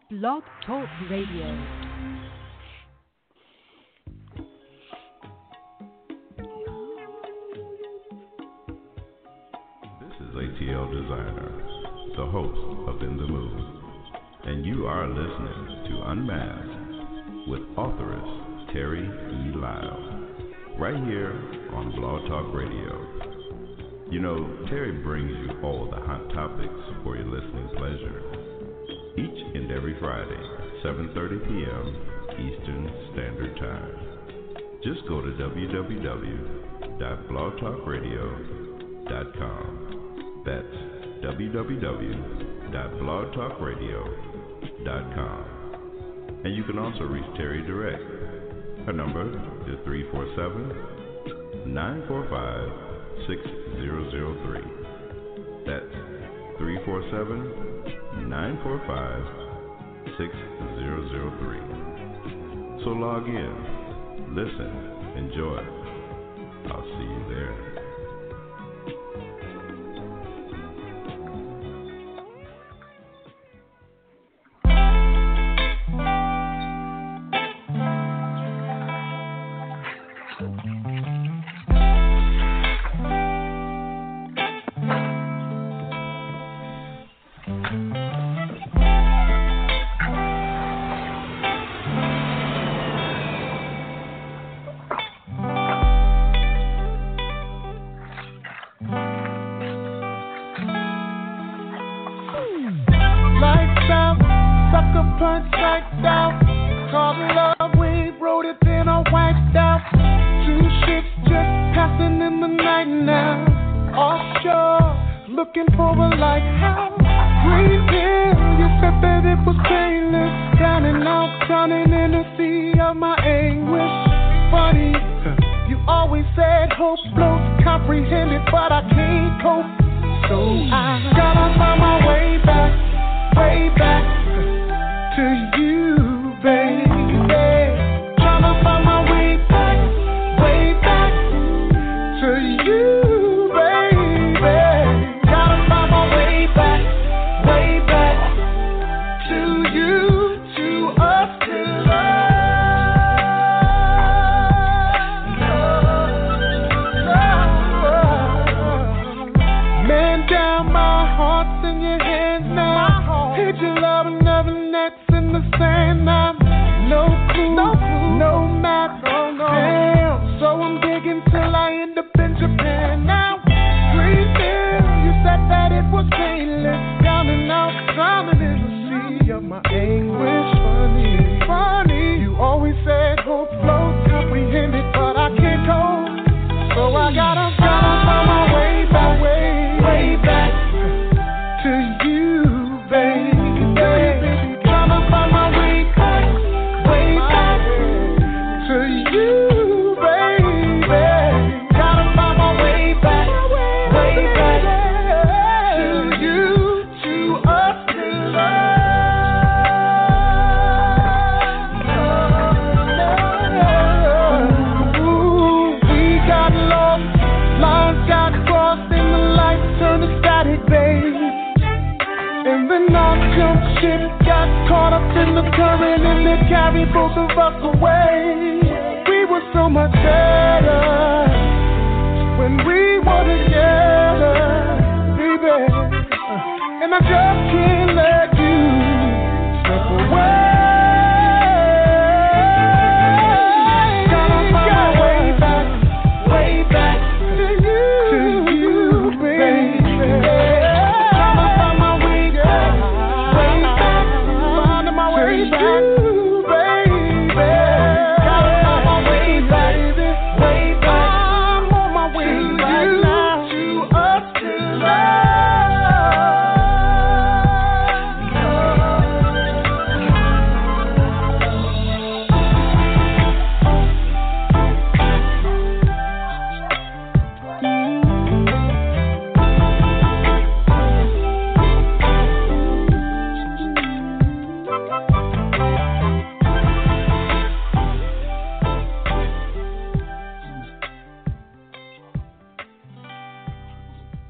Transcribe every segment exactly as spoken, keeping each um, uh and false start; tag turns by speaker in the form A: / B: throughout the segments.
A: Blog Talk Radio.
B: A T L Designer, the host of In the Mood, and you are listening to Unmasked with authoress Terry E. Lyle, right here on Blog Talk Radio. You know, Terry brings you all the hot topics for your listening pleasure, each and every Friday, seven thirty p.m. Eastern Standard Time. Just go to w w w dot blog talk radio dot com. That's w w w dot blog talk radio dot com. And you can also reach Terry direct. Her number is three four seven, nine four five, six zero zero three. That's three four seven, nine four five, six zero zero three. So log in, listen, enjoy. I'll see you there.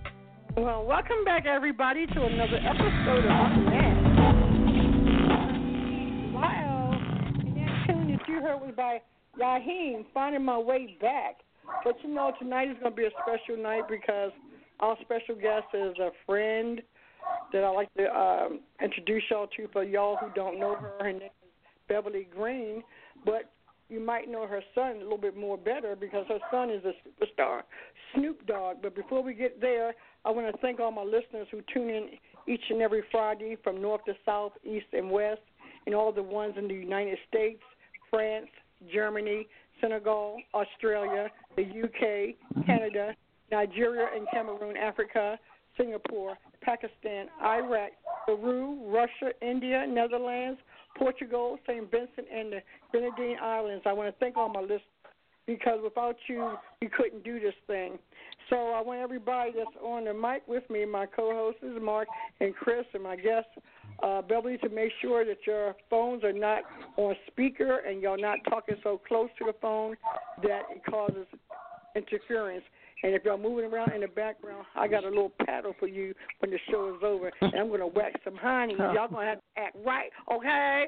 C: Well, welcome back, everybody, to another episode of Unmasked. Raheem, finding my way back. But you know, tonight is going to be a special night because our special guest is a friend that I'd like to um, introduce y'all to for y'all who don't know her. Her name is Beverly Green, but you might know her son a little bit more better because her son is a superstar, Snoop Dogg. But before we get there, I want to thank all my listeners who tune in each and every Friday from north to south, east and west, and all the ones in the United States, France, Germany, Senegal, Australia, the U K, Canada, Nigeria and Cameroon, Africa, Singapore, Pakistan, Iraq, Peru, Russia, India, Netherlands, Portugal, Saint Vincent, and the Grenadine Islands. I want to thank all my listeners because without you, we couldn't do this thing. So I want everybody that's on the mic with me, my co-hosts, Mark and Chris, and my guest, uh, Beverly, to make sure that your phones are not on speaker and you're not talking so close to the phone that it causes interference. And if y'all moving around in the background, I got a little paddle for you when the show is over, and I'm going to whack some honey. Y'all going to have to act right, okay?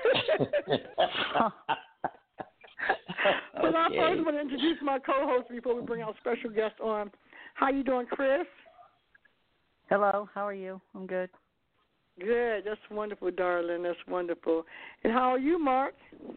C: But I first want to introduce my co-host before we bring our special guest on. How you doing, Chris?
D: Hello, how are you? I'm good.
C: Good. That's wonderful, darling. That's wonderful. And how are you, Mark?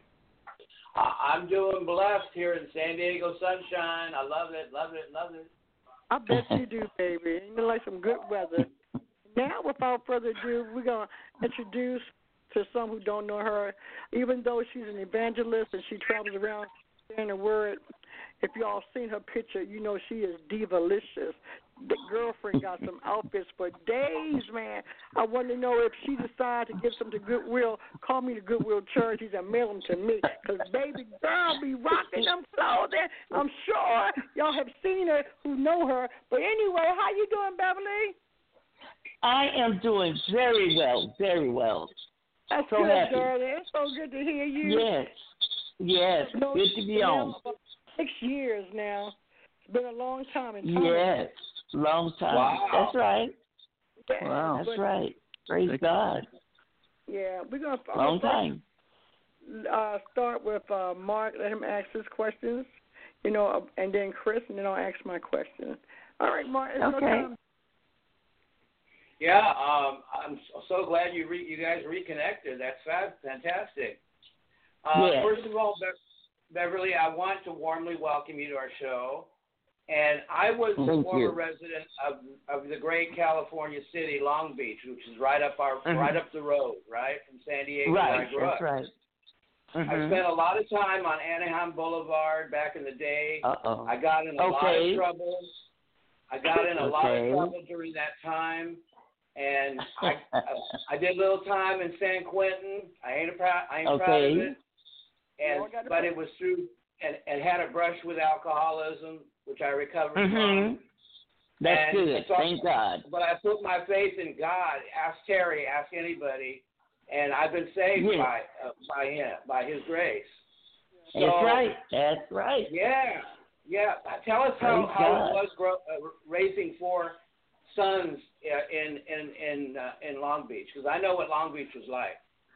E: I'm doing blessed here in San Diego sunshine. I love it, love it, love it.
C: I bet you do, baby. You like some good weather. Now, without further ado, we're going to introduce to some who don't know her. Even though she's an evangelist and she travels around sharing the word, if y'all seen her picture, you know she is diva-licious. The girlfriend got some outfits for days, man. I want to know if she decided to give some to Goodwill, call me the Goodwill Charities and mail them to me. Because baby girl be rocking them clothing. I'm sure y'all have seen her who know her. But anyway, how you doing, Beverly?
D: I am doing very well, very well.
C: That's
D: so
C: good,
D: happy.
C: darling. It's so good to hear you.
D: Yes, yes,
C: no,
D: good to be on.
C: Six years now. It's been a long time in time.
D: Yes, long time.
E: Wow.
D: That's right.
C: Yeah,
D: Wow, that's
C: but,
D: right. Praise God.
C: Yeah, we're gonna
D: long time.
C: Uh, start with uh, Mark. Let him ask his questions, you know, and then Chris, and then I'll ask my question. All right, Mark. It's
D: okay.
C: no time.
E: Yeah, um, I'm so glad you re- you guys reconnected. That's fab- fantastic. Uh,
D: yes.
E: First of all, Be- Beverly, I want to warmly welcome you to our show. And I was
D: Thank
E: a former
D: you.
E: resident of of the great California city, Long Beach, which is right up our mm-hmm. right up the road, right from San Diego,
D: right,
E: where I grew
D: that's
E: up.
D: right. Mm-hmm.
E: I spent a lot of time on Anaheim Boulevard back in the day.
D: Uh-oh.
E: I got in a
D: okay.
E: lot of trouble. I got in a
D: okay.
E: lot of trouble during that time. And I, I I did a little time in San Quentin. I ain't proud. I ain't
D: okay.
E: proud of it. And
C: well,
E: but it was through and, and had a brush with alcoholism, which I recovered
D: mm-hmm.
E: from.
D: That's
E: and
D: good.
E: So,
D: Thank God.
E: But I put my faith in God. Ask Terry. Ask anybody. And I've been saved
D: yes.
E: by uh, by him, by His grace. So,
D: That's right. That's right.
E: Yeah, yeah. Tell us how, how it was grow, uh, raising four sons in in in uh, in Long Beach, because I know what Long Beach was like.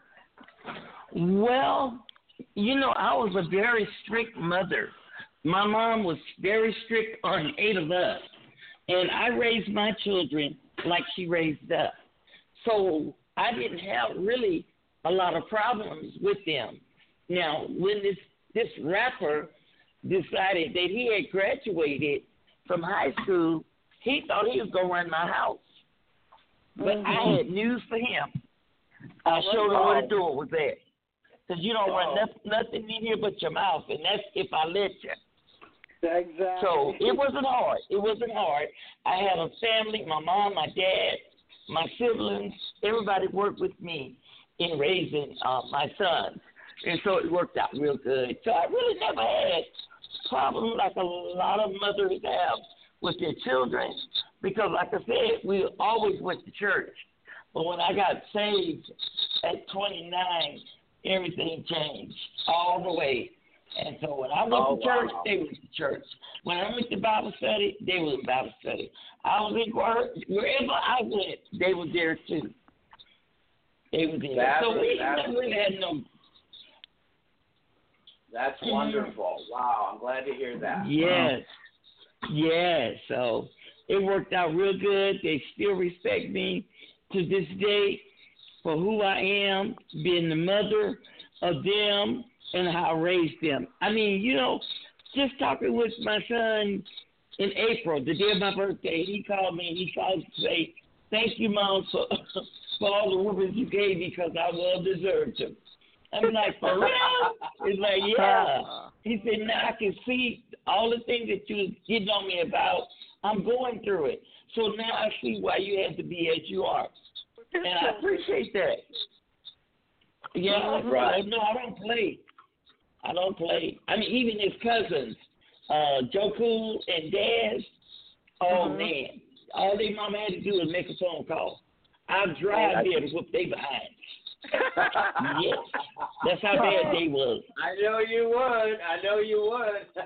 D: Well, you know, I was a very strict mother. My mom was very strict on eight of us, and I raised my children like she raised us. So I didn't have really a lot of problems with them. Now, when this this rapper decided that he had graduated from high school, he thought he was going to run my house. But mm-hmm. I had news for him. I showed him where the door was at. Because you don't oh. run nothing, nothing in here but your mouth, and that's if I let you.
C: Exactly.
D: So it wasn't hard. It wasn't hard. I had a family, my mom, my dad, my siblings, everybody worked with me in raising uh, my sons. And so it worked out real good. So I really never had problems like a lot of mothers have with their children, because like I said, we always went to church. But when I got saved at twenty-nine, everything changed all the way. And so when I went
E: oh,
D: to church,
E: wow.
D: they went to church. When I went to Bible study, they were in Bible study. I was in work, wherever I went, they were there too. They were there.
E: That's
D: so we
E: that's
D: never really had no.
E: That's wonderful. Wow, I'm glad to hear that.
D: Yes. Wow. Yes. So it worked out real good. They still respect me to this day for who I am, being the mother of them and how I raised them. I mean, you know, just talking with my son in April, the day of my birthday, he called me and he called to say, thank you, Mom, for, for all the whoopings you gave me because I well deserved them. I'm like, for real? He's like, yeah. He said, now I can see all the things that you was getting on me about. I'm going through it. So now I see why you had to be as you are. And I appreciate that. Yeah, mm-hmm. Right. No, I don't play. I don't play. I mean, even his cousins, uh, Joku and Daz, oh, mm-hmm. man. All their mama had to do was make a phone call. I'd drive oh, there to whoop they behind. Yes. That's how bad they was.
E: I know you would. I know you would.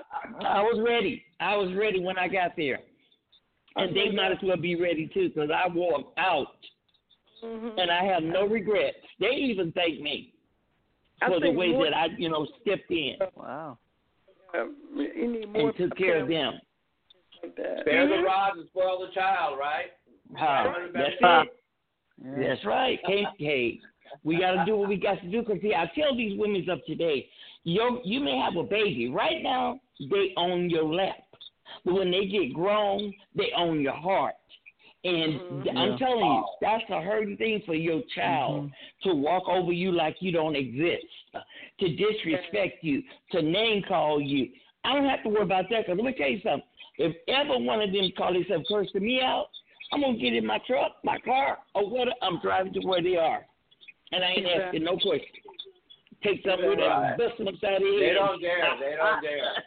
D: I was ready. I was ready when I got there. And they might as well be ready, too, because I walked out. Mm-hmm. And I have no regrets. They even thank me for I the way more, that I, you know, stepped in.
F: Wow.
C: Uh, you need more
D: and took care of them.
C: Like that.
E: Spare the rod and spoil the child, right?
D: Uh, that's it. Yeah. That's right. Hey, hey, we got to do what we got to do. Because, see, I tell these women up today, you you may have a baby. Right now, they own your lap. But when they get grown, they own your heart. And mm-hmm. I'm yeah. telling you, that's a hurting thing for your child mm-hmm. to walk over you like you don't exist, to disrespect you, to name call you. I don't have to worry about that because let me tell you something. If ever one of them call themselves cursing me out, I'm going to get in my truck, my car, or what I'm driving to where they are. And I ain't yeah. asking no questions. Take something with them and bust them upside the head.
E: They don't dare. They don't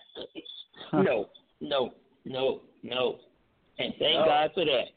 E: dare.
D: no, no, no, no. And thank no. God for that.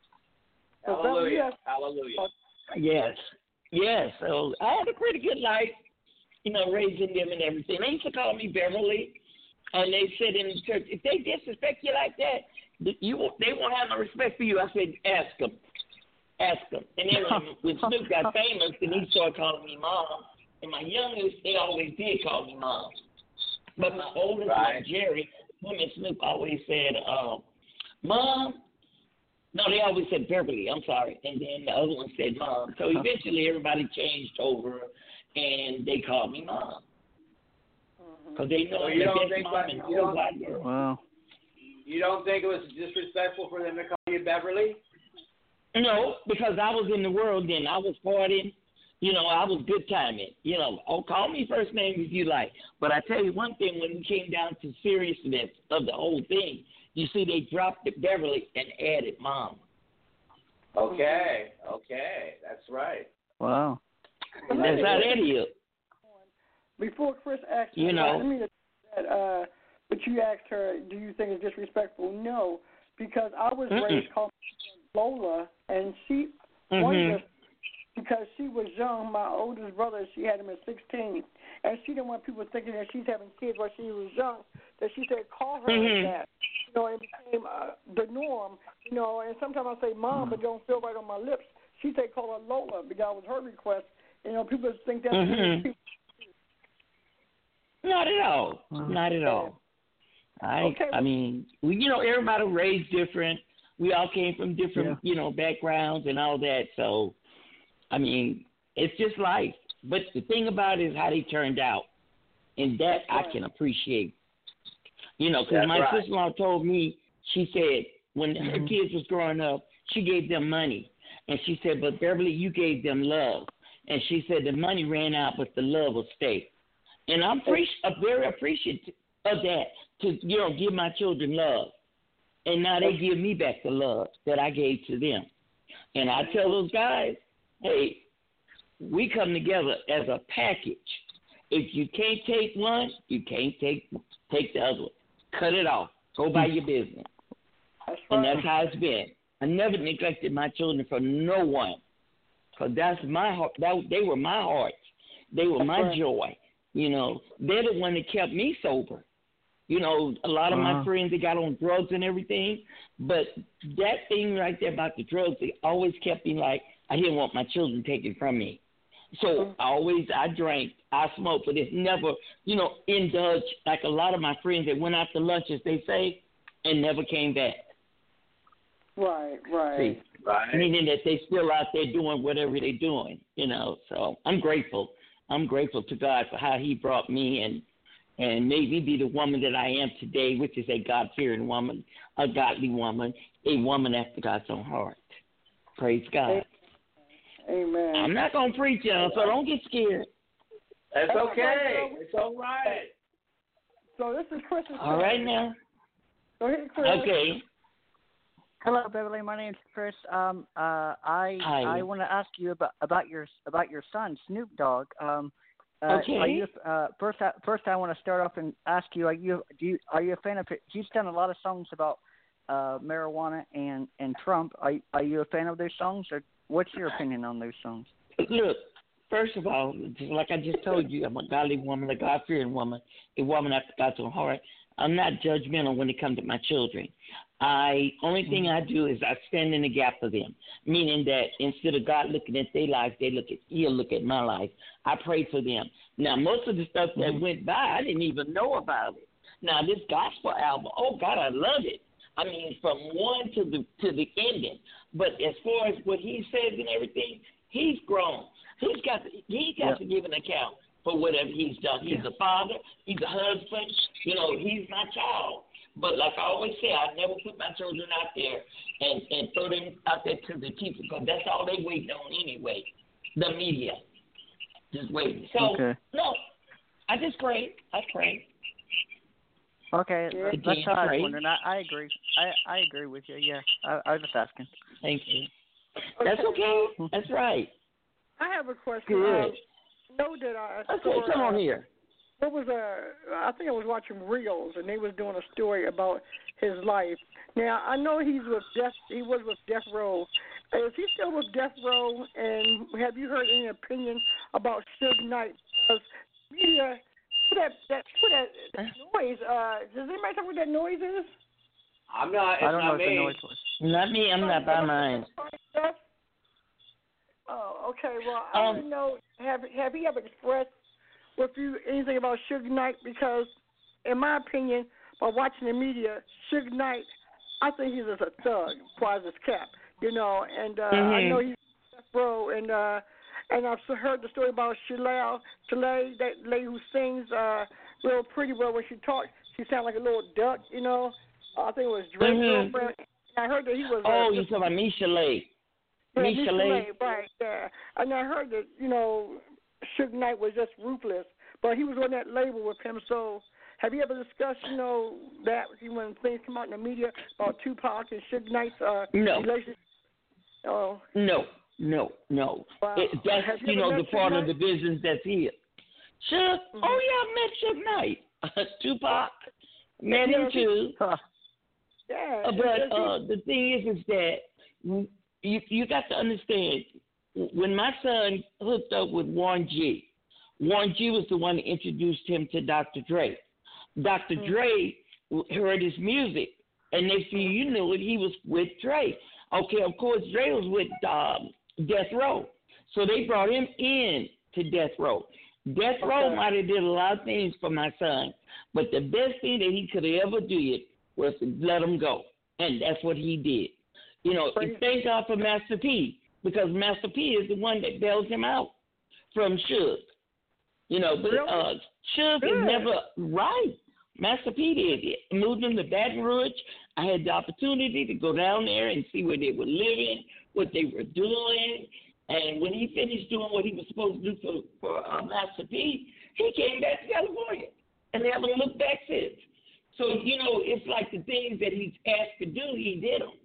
E: Hallelujah. Hallelujah.
D: Yes. Yes. So I had a pretty good life, you know, raising them and everything. They used to call me Beverly, and they said in the church, if they disrespect you like that, you won't, they won't have no respect for you. I said, ask them. Ask them. And then when, when Snoop got famous, then he started calling me Mom. And my youngest, they always did call me Mom. But my oldest, right. like Jerry, him and Snoop always said, um, Mom. No, they always said Beverly. I'm sorry. And then the other one said Mom. So eventually everybody changed over, and they called me Mom. Because they know so
E: you
D: that
E: don't
D: that's
E: think
D: Mom
E: that,
D: and
E: you don't,
D: black girl.
F: Wow.
E: You don't think it was disrespectful for them to call you Beverly?
D: No, because I was in the world then. I was partying. You know, I was good timing. You know, oh, call me first name if you like. But I tell you one thing, when it came down to seriousness of the whole thing, you see, they dropped it Beverly and added Mom.
E: Okay, okay, that's right.
F: Wow.
D: And that's how that is.
C: Before Chris asked
D: you
C: her,
D: know,
C: I mean, that, uh, but you asked her, do you think it's disrespectful? No, because I was
D: Mm-mm.
C: raised called Lola, and she
D: mm-hmm.
C: wondered because she was young. My oldest brother, she had him at sixteen, and she didn't want people thinking that she's having kids while she was young. That she said, call her
D: mm-hmm.
C: like that. You know, it became uh, the norm. You know, and sometimes I say Mom, but it don't feel right on my lips. She said, call her Lola because it was her request. You know, people think that's
D: mm-hmm. Not at all. Mm-hmm. Not at all. I
C: okay.
D: I mean, we, you know, everybody raised different. We all came from different, yeah. you know, backgrounds and all that. So, I mean, it's just life. But the thing about it is how they turned out. And that right. I can appreciate. You know, because my
E: right.
D: sister-in-law told me, she said, when
F: mm-hmm.
D: her kids was growing up, she gave them money. And she said, but Beverly, you gave them love. And she said the money ran out, but the love will stay. And I'm pre- very appreciative of that, to, you know, give my children love. And now they give me back the love that I gave to them. And I tell those guys, hey, we come together as a package. If you can't take one, you can't take take the other one. Cut it off. Go by your business.
C: That's right.
D: And that's how it's been. I never neglected my children for no one. Because that's my heart. That, they were my hearts. They were my right. joy. You know, they're the one that kept me sober. You know, a lot of uh-huh. my friends, they got on drugs and everything. But that thing right there about the drugs, it always kept me like, I didn't want my children taken from me. So I always, I drank, I smoked, but it's never, you know, indulge like a lot of my friends that went out to lunch, as they say, and never came back.
C: Right, right.
D: See,
E: Right.
D: meaning that they still out there doing whatever they're doing, you know. So I'm grateful. I'm grateful to God for how He brought me and and made me be the woman that I am today, which is a God-fearing woman, a godly woman, a woman after God's own heart. Praise God.
C: Amen.
D: I'm not gonna preach, y'all, so don't get scared.
E: That's okay. It's all right.
C: So this is Chris's
D: All right now.
C: Go ahead, Chris.
D: Okay.
F: Hello, Beverly. My name's Chris. Um, uh, I
D: Hi.
F: I want to ask you about about your about your son, Snoop Dogg. Um, uh,
D: Okay.
F: Are you, uh, first, I, first, I want to start off and ask you: Are you do you, are you a fan of? He's done a lot of songs about uh, marijuana and, and Trump. Are are you a fan of those songs, or what's your opinion on those songs?
D: Look, first of all, just like I just told you, I'm a godly woman, a God-fearing woman, a woman after God's own heart. I'm not judgmental when it comes to my children. I only thing I do is I stand in the gap for them, meaning that instead of God looking at their life, they look at He'll look at my life. I pray for them. Now, most of the stuff that
F: Mm-hmm.
D: went by, I didn't even know about it. Now, this gospel album, oh God, I love it. I mean, from one to the to the ending. But as far as what he says and everything, he's grown. He's got to, he got
F: Yeah.
D: to give an account for whatever he's done. He's
F: Yeah.
D: a father. He's a husband. You know, he's my child. But like I always say, I never put my children out there and, and throw them out there to the people because that's all they waiting on anyway, the media. Just waiting. So,
F: Okay.
D: no, I just pray. I pray.
F: Okay,
C: Yeah.
F: that- that's how I was
D: Right.
F: wondering. I, I agree. I, I agree with you. Yeah, I, I was just asking.
D: Thank you. That's okay. That's right.
C: I have a question.
D: Good.
C: Um, know that I
D: Okay,
C: saw,
D: come on
C: uh,
D: here.
C: What was a? I think I was watching Reels, and they was doing a story about his life. Now I know he's with Death. He was with Death Row. Is he still with Death Row? And have you heard any opinion about Suge Knight? Because media, what that that what that, that noise. Uh, does anybody know what that noise is?
E: I'm not. It's
F: I don't know
E: not
F: what
E: me.
F: the noise was.
D: Not me. I'm not by mine.
C: Oh, okay. Well, I
D: Um,
C: don't know. Have Have he ever expressed with you anything about Suge Knight? Because, in my opinion, by watching the media, Suge Knight, I think he's just a thug, far as his cap, you know. And uh,
D: Mhm.
C: I know he's death row, and uh, and I've heard the story about Shalal, Shalay, that lady who sings uh, real pretty well when she talks. She sounds like a little duck, you know. Uh, I think it was Drake's
D: Mhm.
C: girlfriend. And I heard that he was.
D: Oh,
C: uh,
D: you talking about Misha Lay?
C: yeah,
D: Misha
C: Misha
D: Lay?
C: Lay, right, yeah. And I heard that, you know, Suge Knight was just ruthless, but he was on that label with him. So have you ever discussed, you know, that when things come out in the media about Tupac and Suge Knight's uh,
D: No.
C: relationship? Oh,
D: No, no, no.
C: wow.
D: It, that's,
C: Have
D: you
C: you
D: know,
C: ever
D: the
C: met
D: part
C: Suge
D: of the business that's here. Suge?
C: Mhm.
D: Oh, yeah, I met Suge Knight. Tupac? Met him
C: Yeah, he-
D: too.
F: Huh.
C: yeah.
D: Uh,
C: it's-
D: but
C: it's-
D: uh, the thing is, is that you you got to understand when my son hooked up with Warren G. Warren G. was the one that introduced him to Doctor Dre. Doctor
C: Mhm.
D: Dre heard his music, and next thing you knew it, he was with Dre. Okay, of course, Dre was with um, Death Row, so they brought him in to Death Row. Death Row
C: Okay.
D: might have did a lot of things for my son, but the best thing that he could have ever did was to let him go, and that's what he did. You know,
C: Praise-
D: thank God for Master P, because Master P is the one that bails him out from Suge. You know, but
C: Really?
D: uh, Suge
C: Good.
D: is never right. Master P did it. Moved him to Baton Rouge. I had the opportunity to go down there and see where they were living, what they were doing. And when he finished doing what he was supposed to do for, for uh, Master P, he came back to California. And they haven't looked back since. So, you know, it's like the things that he's asked to do, he did them.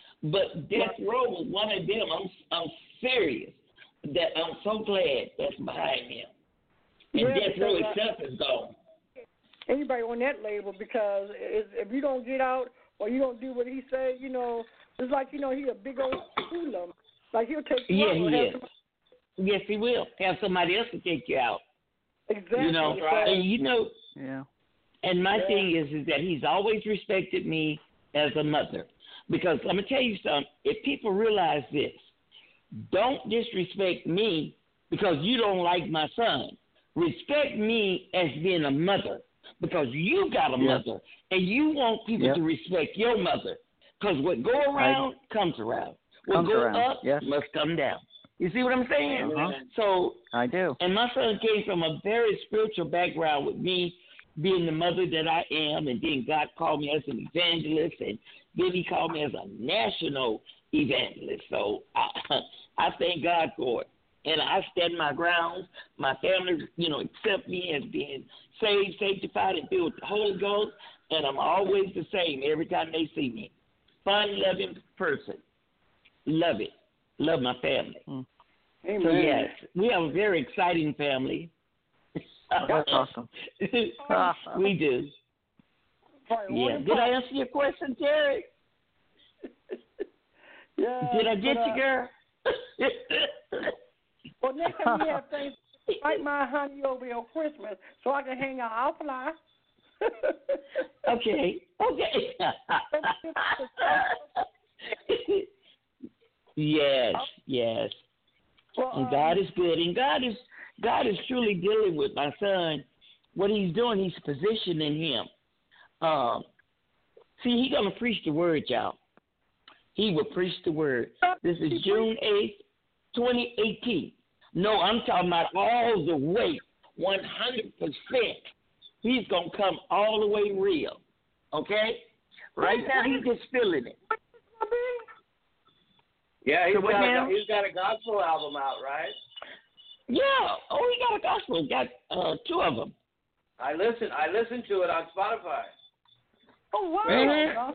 D: But Death Row was one of them. I'm, I'm serious. That I'm so glad that's behind him. And
C: Yeah,
D: Death Row
C: because, uh,
D: itself is gone.
C: anybody on that label, because if if you don't get out or you don't do what he say, you know, it's like, you know, he a big old hoodlum. Like he'll take you
D: Yeah,
C: out
D: he
C: or have
D: is.
C: somebody-
D: Yes, he will. Have somebody else to take you out.
C: Exactly.
D: You know,
C: right.
D: and you know,
F: Yeah.
D: and my
C: Yeah.
D: thing is, is that he's always respected me as a mother. Because let me tell you something. If people realize this, don't disrespect me because you don't like my son. Respect me as being a mother because you got a
F: Yeah.
D: mother and you want people
F: Yep.
D: to respect your mother because what go around
F: I,
D: comes around. What
F: comes
D: go
F: around.
D: up
F: Yes.
D: must come down. You see what I'm saying?
F: Uh-huh.
D: So,
F: I do.
D: and my son came from a very spiritual background with me being the mother that I am, and then God called me as an evangelist, and then he called me as a national evangelist. So I, I thank God for it. And I stand my grounds. My family, you know, accept me as being saved, sanctified, and filled with the Holy Ghost. And I'm always the same every time they see me. Fun, loving person. Love it. Love my family.
F: Mm.
C: Amen.
D: So, yes, we have a very exciting family.
F: Oh, that's awesome.
D: We do. Yeah. Did I answer your question, Terry?
C: Yeah.
D: Did I get
C: but, uh,
D: you, girl?
C: Well, next time we have things, invite my honey over here on Christmas so I can hang out. I'll fly.
D: Okay. Okay. Yes, yes.
C: Well,
D: And
C: um,
D: God is good. And God is God is truly dealing with my son. What he's doing, he's positioning him. Um, see, he's gonna preach the word, y'all. He will preach the word. This is June eighth, twenty eighteen. No, I'm talking about all the way, one hundred percent. He's gonna come all the way real. Okay? Right now, he's just feeling it.
E: Yeah, he's
D: So what
E: got,
D: now?
E: a, he's got a gospel album out, right?
D: Yeah. Oh, he got a gospel. Got uh, two of them.
E: I listen. I listened to it on Spotify.
C: Oh, wow.
D: Mhm.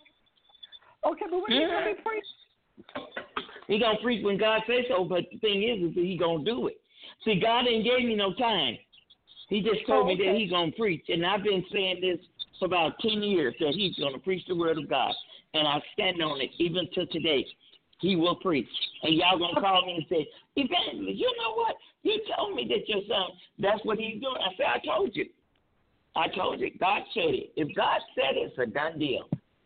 C: Okay, but when are you going to be preaching?
D: He gonna preach when God says so, but the thing is, is that he gonna do it. See, God ain't gave me no time. He just told
C: Oh,
D: me
C: okay.
D: that he's gonna preach, and I've been saying this for about ten years that he's gonna preach the word of God, and I stand on it even to today. He will preach, and y'all gonna call me and say, Evangelist, you know what? You told me that your son, that's what he's doing. I said, I told you. I told you. God said it. If God said it, it's a done deal.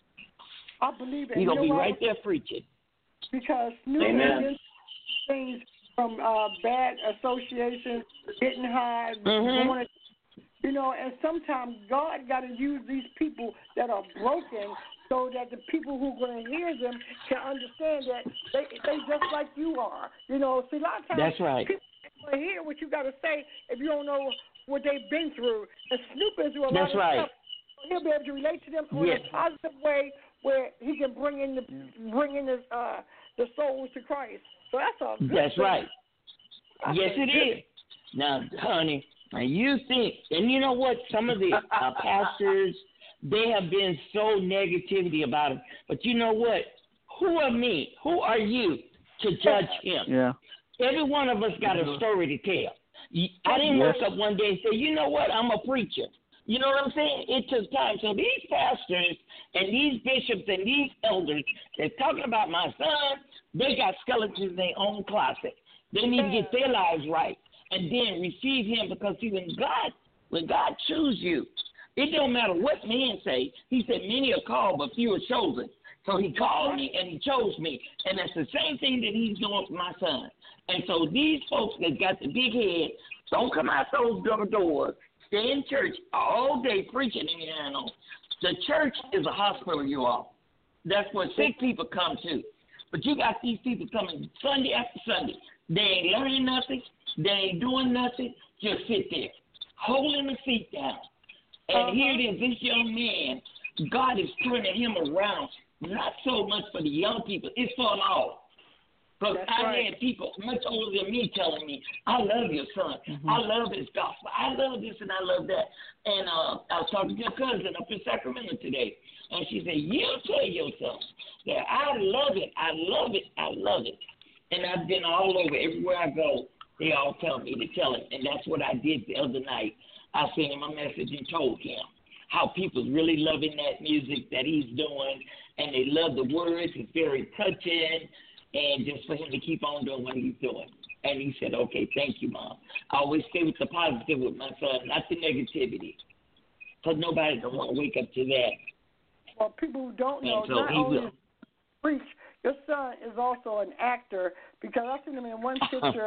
C: I believe it.
D: He's
C: You
D: gonna
C: know
D: be
C: why?
D: right there preaching.
C: Because New
E: Amen.
C: England things from uh, bad associations, getting high,
D: Mhm.
C: going, you know, and sometimes God got to use these people that are broken so that the people who are going to hear them can understand that they they just like you are. You know, see, a lot of times
D: That's right.
C: people don't want to hear what you got to say if you don't know what they've been through. And Snoop been through a
D: That's
C: lot of
D: right.
C: stuff. He'll be able to relate to them in
D: Yes.
C: a positive way where he can bring in the bring in the uh, the souls to Christ. So that's a good
D: That's
C: thing.
D: right.
C: That's
D: Yes,
C: a
D: it
C: good-
D: is. Now, honey, now you think, and you know what? Some of the uh, pastors, they have been so negativity about him. But you know what? Who are me? Who are you to judge him?
F: Yeah.
D: Every one of us got a story to tell. You- I didn't
F: Yes.
D: wake up one day and say, you know what? I'm a preacher. You know what I'm saying? It took time. So these pastors and these bishops and these elders, they're talking about my son, they got skeletons in their own closet. They need to get their lives right and then receive him, because see, when God, when God chooses you, it don't matter what men say. He said, many are called, but few are chosen. So he called me and he chose me. And that's the same thing that he's doing for my son. And so these folks that got the big head, don't come out those double doors. Stay in church all day preaching in your know. The church is a hospital, you all. That's where sick people come to. But you got these people coming Sunday after Sunday. They ain't learning nothing. They ain't doing nothing. Just sit there, holding the seat down. And
C: Uh-huh.
D: here it is, this young man, God is turning him around, not so much for the young people, it's for them all. Because
C: That's
D: I
C: right.
D: had people much older than me telling me, I love your son.
F: Mm-hmm.
D: I love his gospel. I love this and I love that. And uh, I was talking to your cousin up in Sacramento today. And she said, you tell your son that I love it. I love it. I love it. And I've been all over. Everywhere I go, they all tell me to tell him. And that's what I did the other night. I sent him a message and told him how people's really loving that music that he's doing. And they love the words. It's very touching. And just for him to keep on doing what he's doing. And he said, okay, thank you, Mom. I always stay with the positive with my son, not the negativity. Because nobody don't want to wake up to that.
C: Well, people who don't know,
D: And so
C: not
D: he
C: only
D: will.
C: is he preach, your son is also an actor, because I seen him in one picture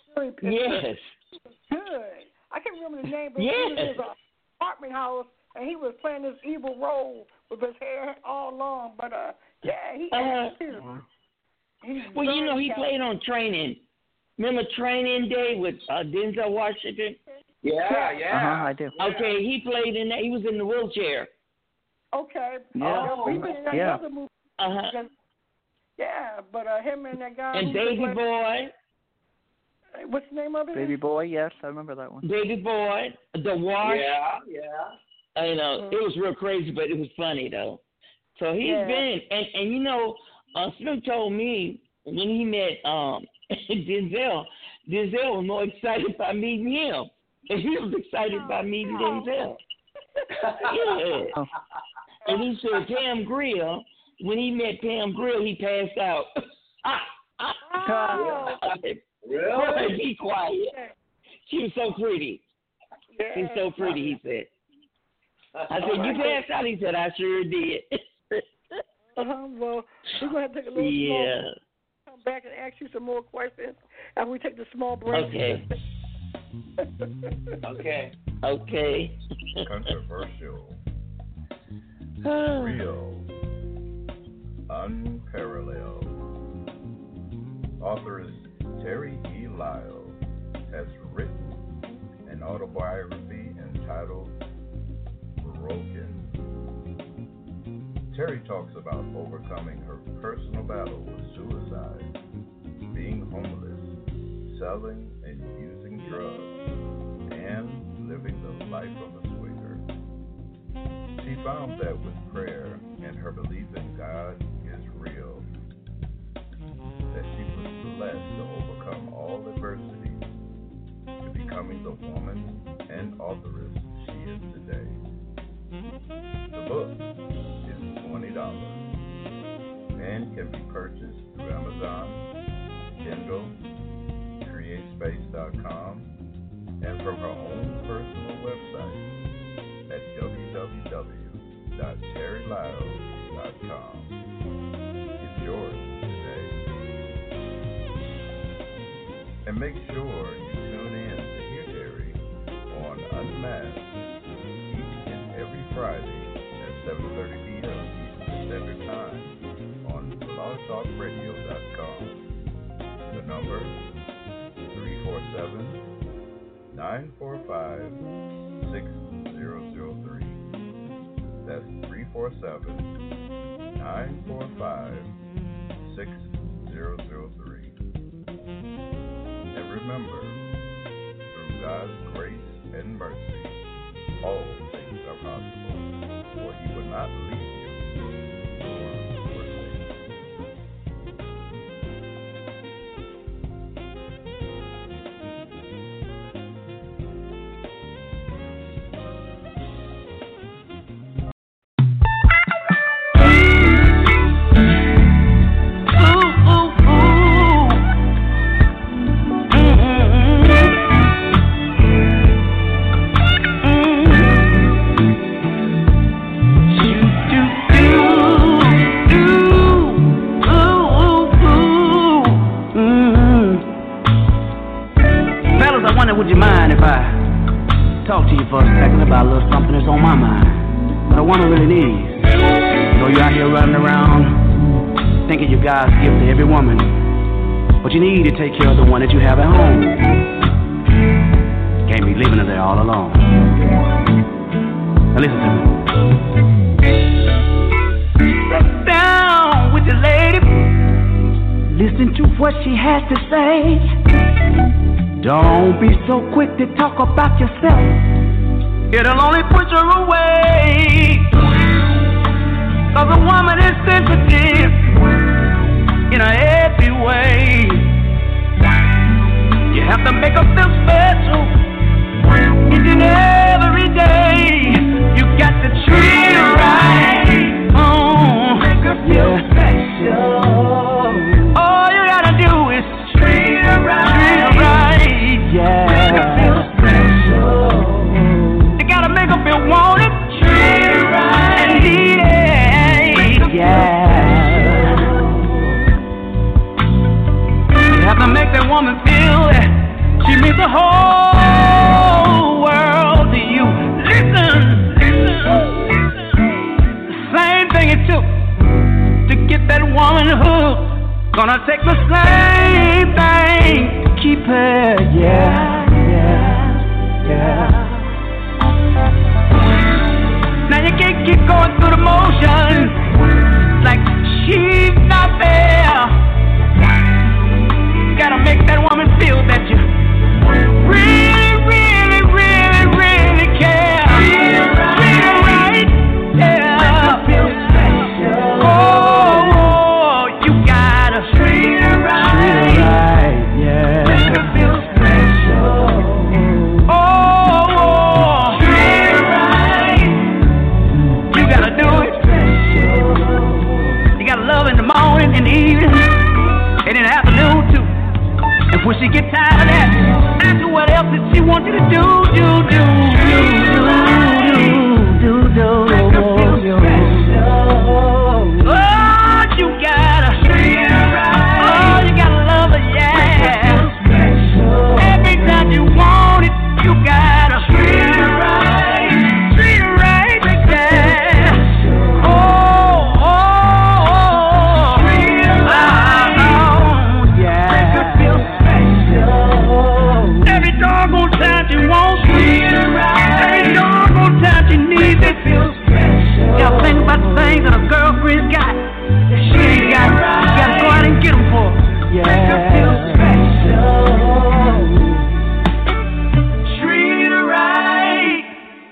C: Really picture.
D: Yes.
C: Good. I can't remember the name, but
D: Yes.
C: he was in his apartment house, and he was playing this evil role with his hair all long. But uh, yeah, he.
D: Uh,
C: He's
D: well, you know, he
C: talented.
D: played on Training. Remember Training Day with uh, Denzel Washington?
E: Yeah, yeah.
F: Uh-huh, I do.
D: Okay, he played in that. He was in the wheelchair.
C: Okay.
F: Yeah.
C: Oh, he was in that
F: Yeah.
C: other movie.
D: Uh-huh.
C: Yeah, but uh, him and that guy.
D: And
C: who
D: Baby
C: played-
D: Boy.
C: What's the name of it?
F: Baby Boy, yes, I remember that one.
D: Baby Boy. The Wash.
E: Yeah, yeah.
D: You know, it was real crazy, but it was funny, though. So he's
C: Yeah.
D: been, and, and you know, uh, Snoop told me when he met um, Denzel, Denzel was more excited by meeting him. And he was excited by meeting Denzel. Yeah.
F: Oh.
D: And he said Pam Grier, when he met Pam Grier, he passed out.
C: Oh.
E: Really?
D: Be quiet. She was so pretty.
C: Yeah.
D: She was so pretty, he said. I said, you passed out? He said, I sure did.
C: Uh-huh. Well, we're going to have to take a little
D: Yeah.
C: small come back and ask you some more questions after we take the small break.
D: Okay.
E: Okay.
D: Okay.
B: Controversial,
D: Oh.
B: real, unparalleled. Author Terry E. Lyle has written an autobiography entitled Broken. Terry talks about overcoming her personal battle with suicide, being homeless, selling and using drugs, and living the life of a swinger. She found that with prayer and her belief in God is real, that she was blessed to overcome all adversity to becoming the woman and authoress she is today. The book is twenty dollars and can be purchased through Amazon, Kindle, create space dot com, and from her own personal website at w w w dot terry lyles dot com. It's yours today. And make sure you tune in to hear Terry on Unmasked each and every Friday at seven thirty p.m. Eastern Standard Time on blog talk radio dot com. The number three four seven, nine four five, six zero zero three. That's three four seven, nine four five, six zero zero three. And remember, through God's grace and mercy, all things are possible, for He would not leave you nor forsake you.
G: Would you mind if I talk to you for a second about a little something that's on my mind? What a woman really needs. You know, you're out here running around thinking you're God's gift to every woman, but you need to take care of the one that you have at home. Can't be leaving her there all alone. Now listen to me. Sit down with your lady. Listen to what she has to say. Don't be so quick to talk about yourself. It'll only push her away. Cause a woman is sensitive in a every way. You have to make her feel special each and every day. You got to treat her right. Oh, make her feel yeah. special. All you gotta do is treat her right. Treat her right. Yeah. Make her feel special. You gotta make her feel wanted. Treat her right. And needed. Yeah. You have to make that woman feel the whole world to you. Listen, the same thing it took to get that woman hooked. Gonna take the same thing to keep her. Yeah, yeah, yeah. Now you can't keep going through the motions like she's not there. Gotta make that woman feel that you really, really, really, really care. Treat her right, yeah. Oh, you gotta treat her right, yeah. Make her feel special. Oh, treat her right. You gotta do it. You gotta love in the morning, in the evening, and in the afternoon too. And when she gets tired of that, ask her what else that she wants you to do, do, do, do, do, do, do, do. Oh, you gotta treat her right. Oh, you gotta love her, yeah. Every time you want it, you gotta treat her right. Treat her right, yeah. Oh, oh, oh. Treat her right. Oh, yeah. Make her feel every doggone time she wants it. Every doggone time she needs it. Gotta think about the things that a girlfriend's got that she ain't got. You gotta go out and get them for her. Yeah. Make her feel special. Treat her right.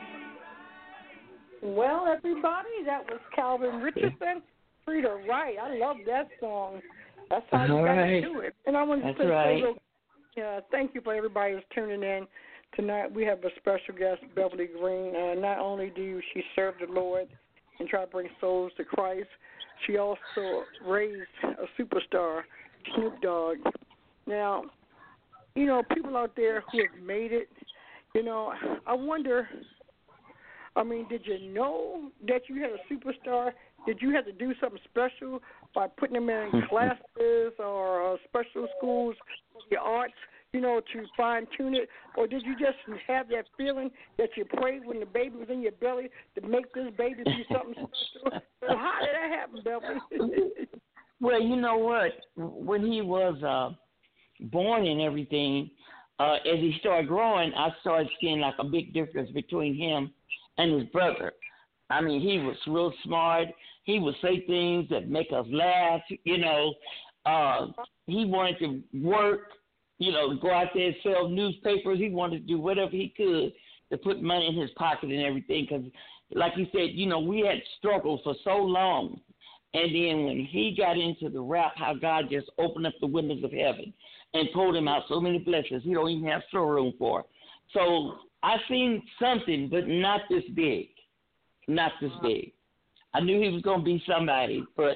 C: Well, everybody, that was Calvin Richardson. Treat her right. I love that song. That's how you
D: All
C: got
D: right.
C: to do it. And I want to
D: That's
C: say,
D: right.
C: uh, thank you for everybody who's tuning in tonight. We have a special guest, Beverly Green. Uh, not only do she serve the Lord and try to bring souls to Christ, she also raised a superstar, Snoop Dogg. Now, you know, people out there who have made it, you know, I wonder, I mean, did you know that you had a superstar? Did you have to do something special by putting them in classes or uh, special schools for the arts, you know, to fine-tune it? Or did you just have that feeling that you prayed when the baby was in your belly to make this baby be something special? So how did that happen, Beverly?
D: Well, you know what? When he was uh, born and everything, uh, as he started growing, I started seeing like a big difference between him and his brother. I mean, he was real smart. He would say things that make us laugh, you know. Uh, he wanted to work, you know, go out there and sell newspapers. He wanted to do whatever he could to put money in his pocket and everything because, like you said, you know, we had struggled for so long. And then when he got into the rap, how God just opened up the windows of heaven and poured him out so many blessings he don't even have storeroom for. So I seen something, but not this big. Not this big. I knew he was going to be somebody, but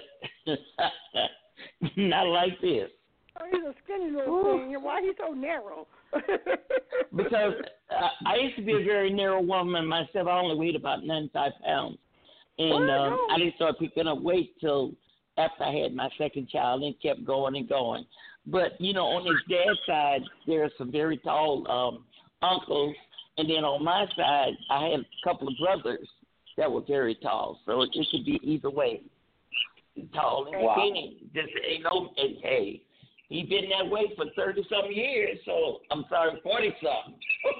D: not like this.
C: Oh, he's a skinny little thing. Why he's so narrow?
D: Because uh, I used to be a very narrow woman myself. I only weighed about ninety-five pounds. And um, I didn't start picking up weight till after I had my second child and kept going and going. But, you know, on his dad's side, there are some very tall um, uncles. And then on my side, I had a couple of brothers that were very tall. So it could be either way. Tall and
E: wow.
D: skinny. Just ain't no, and, hey, he's been that way for thirty-something years. So, I'm sorry, forty-something.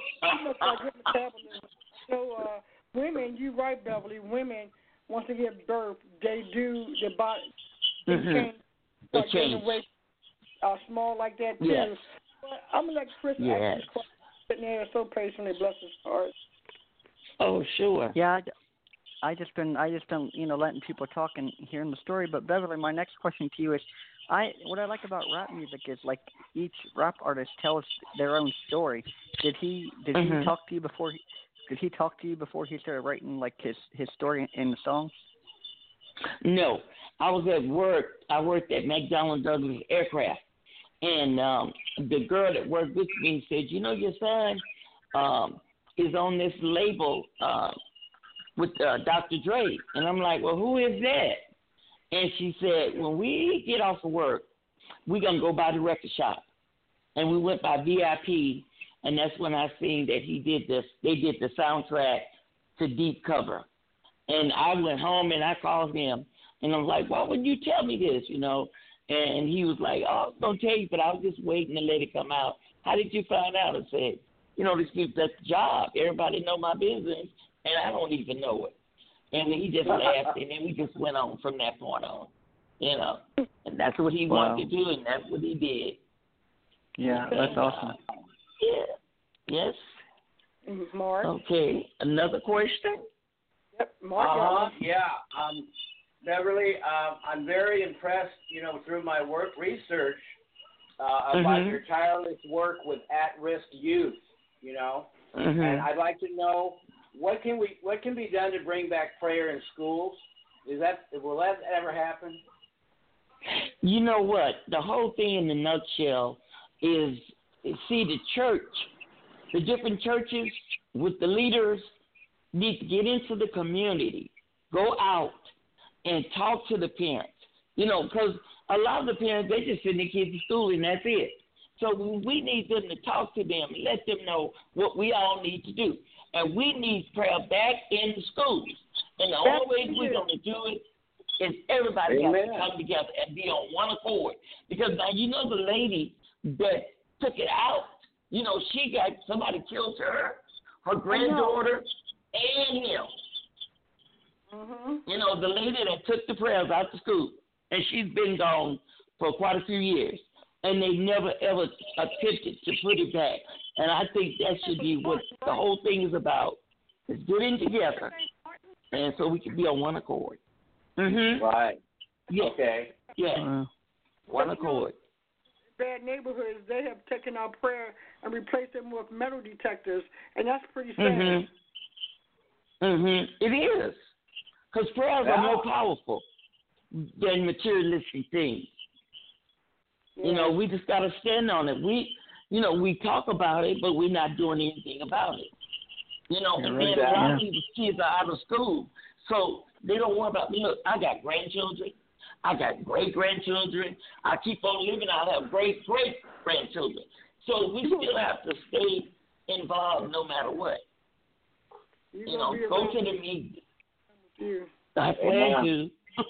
C: So, uh, women, you're right, Beverly, women, once they give birth, they do, their body, they
D: mm-hmm.
C: change.
D: They
C: like
D: change.
C: Weight, uh, small like that, too.
D: Yes.
C: But I'm going to let Chris
D: yes.
C: ask you a question. Sitting there so patiently, bless his heart.
D: Oh, sure.
F: Yeah, I, I just been, I just been, you know, letting people talk and hearing the story. But Beverly, my next question to you is, I what I like about rap music is like each rap artist tells their own story. Did he did
D: mm-hmm.
F: he talk to you before? He, did he talk to you before he started writing like his his story in the songs?
D: No, I was at work. I worked at McDonnell Douglas Aircraft, and um, the girl that worked with me said, "You know, your son um, is on this label uh, with uh, Doctor Dre," and I'm like, "Well, who is that?" And she said, "When we get off of work, we're gonna go by the record shop," and we went by V I P, and that's when I seen that he did this. They did the soundtrack to Deep Cover, and I went home and I called him, and I'm like, why wouldn't you tell me this, you know? And he was like, oh, I was gonna tell you, but I was just waiting to let it come out. How did you find out? I said, you know, this that's the job. Everybody know my business, and I don't even know it. And he just laughed, and then we just went on from that point on, you know. And that's what he
F: Wow.
D: wanted to do, and that's what he did.
F: Yeah, that's
D: and,
F: awesome.
D: Uh, yeah. Yes.
C: Mark.
D: Okay. Another question?
C: Yep, Mark.
E: Uh-huh, yeah. Um, Beverly, um, I'm very impressed, you know, through my work research uh, about
D: Mhm.
E: your tireless work with at-risk youth, you know.
D: Mm-hmm.
E: And I'd like to know what can we what can be done to bring back prayer in schools? Is that will that ever happen?
D: You know what? The whole thing in a nutshell is, is see the church, the different churches with the leaders need to get into the community, go out and talk to the parents. You know, because a lot of the parents, they just send their kids to school and that's it. So we need them to talk to them and let them know what we all need to do. And we need prayer back in the schools. And the only way we're going to do it is everybody got to come together and be on one accord. Because now you know the lady that took it out, you know, she got, somebody killed her, her granddaughter, and him.
C: Mm-hmm.
D: You know, the lady that took the prayers out to school. And she's been gone for quite a few years. And they never, ever attempted to put it back. And I think that should be what the whole thing is about, is getting together. And so we can be on one accord. Mm-hmm.
E: Right.
D: Yeah.
E: Okay.
D: Yeah.
F: Uh,
D: One accord.
C: Bad neighborhoods, they have taken our prayer and replaced them with metal detectors, and that's pretty sad.
D: Mm-hmm. Mm-hmm. It is. Because prayers
E: Yeah.
D: are more powerful than materialistic things.
C: Yeah.
D: You know, we just got to stand on it. We, you know, we talk about it, but we're not doing anything about it. You know,
F: Yeah,
D: and
F: right.
D: then a lot of
F: Yeah.
D: people's kids are out of school, so they don't worry about me. Look, I got grandchildren. I got great-grandchildren. I keep on living. I'll have great-great-grandchildren. So we still have to stay involved no matter what.
C: You,
D: You know, go to the meeting.
C: You.
D: I plan to.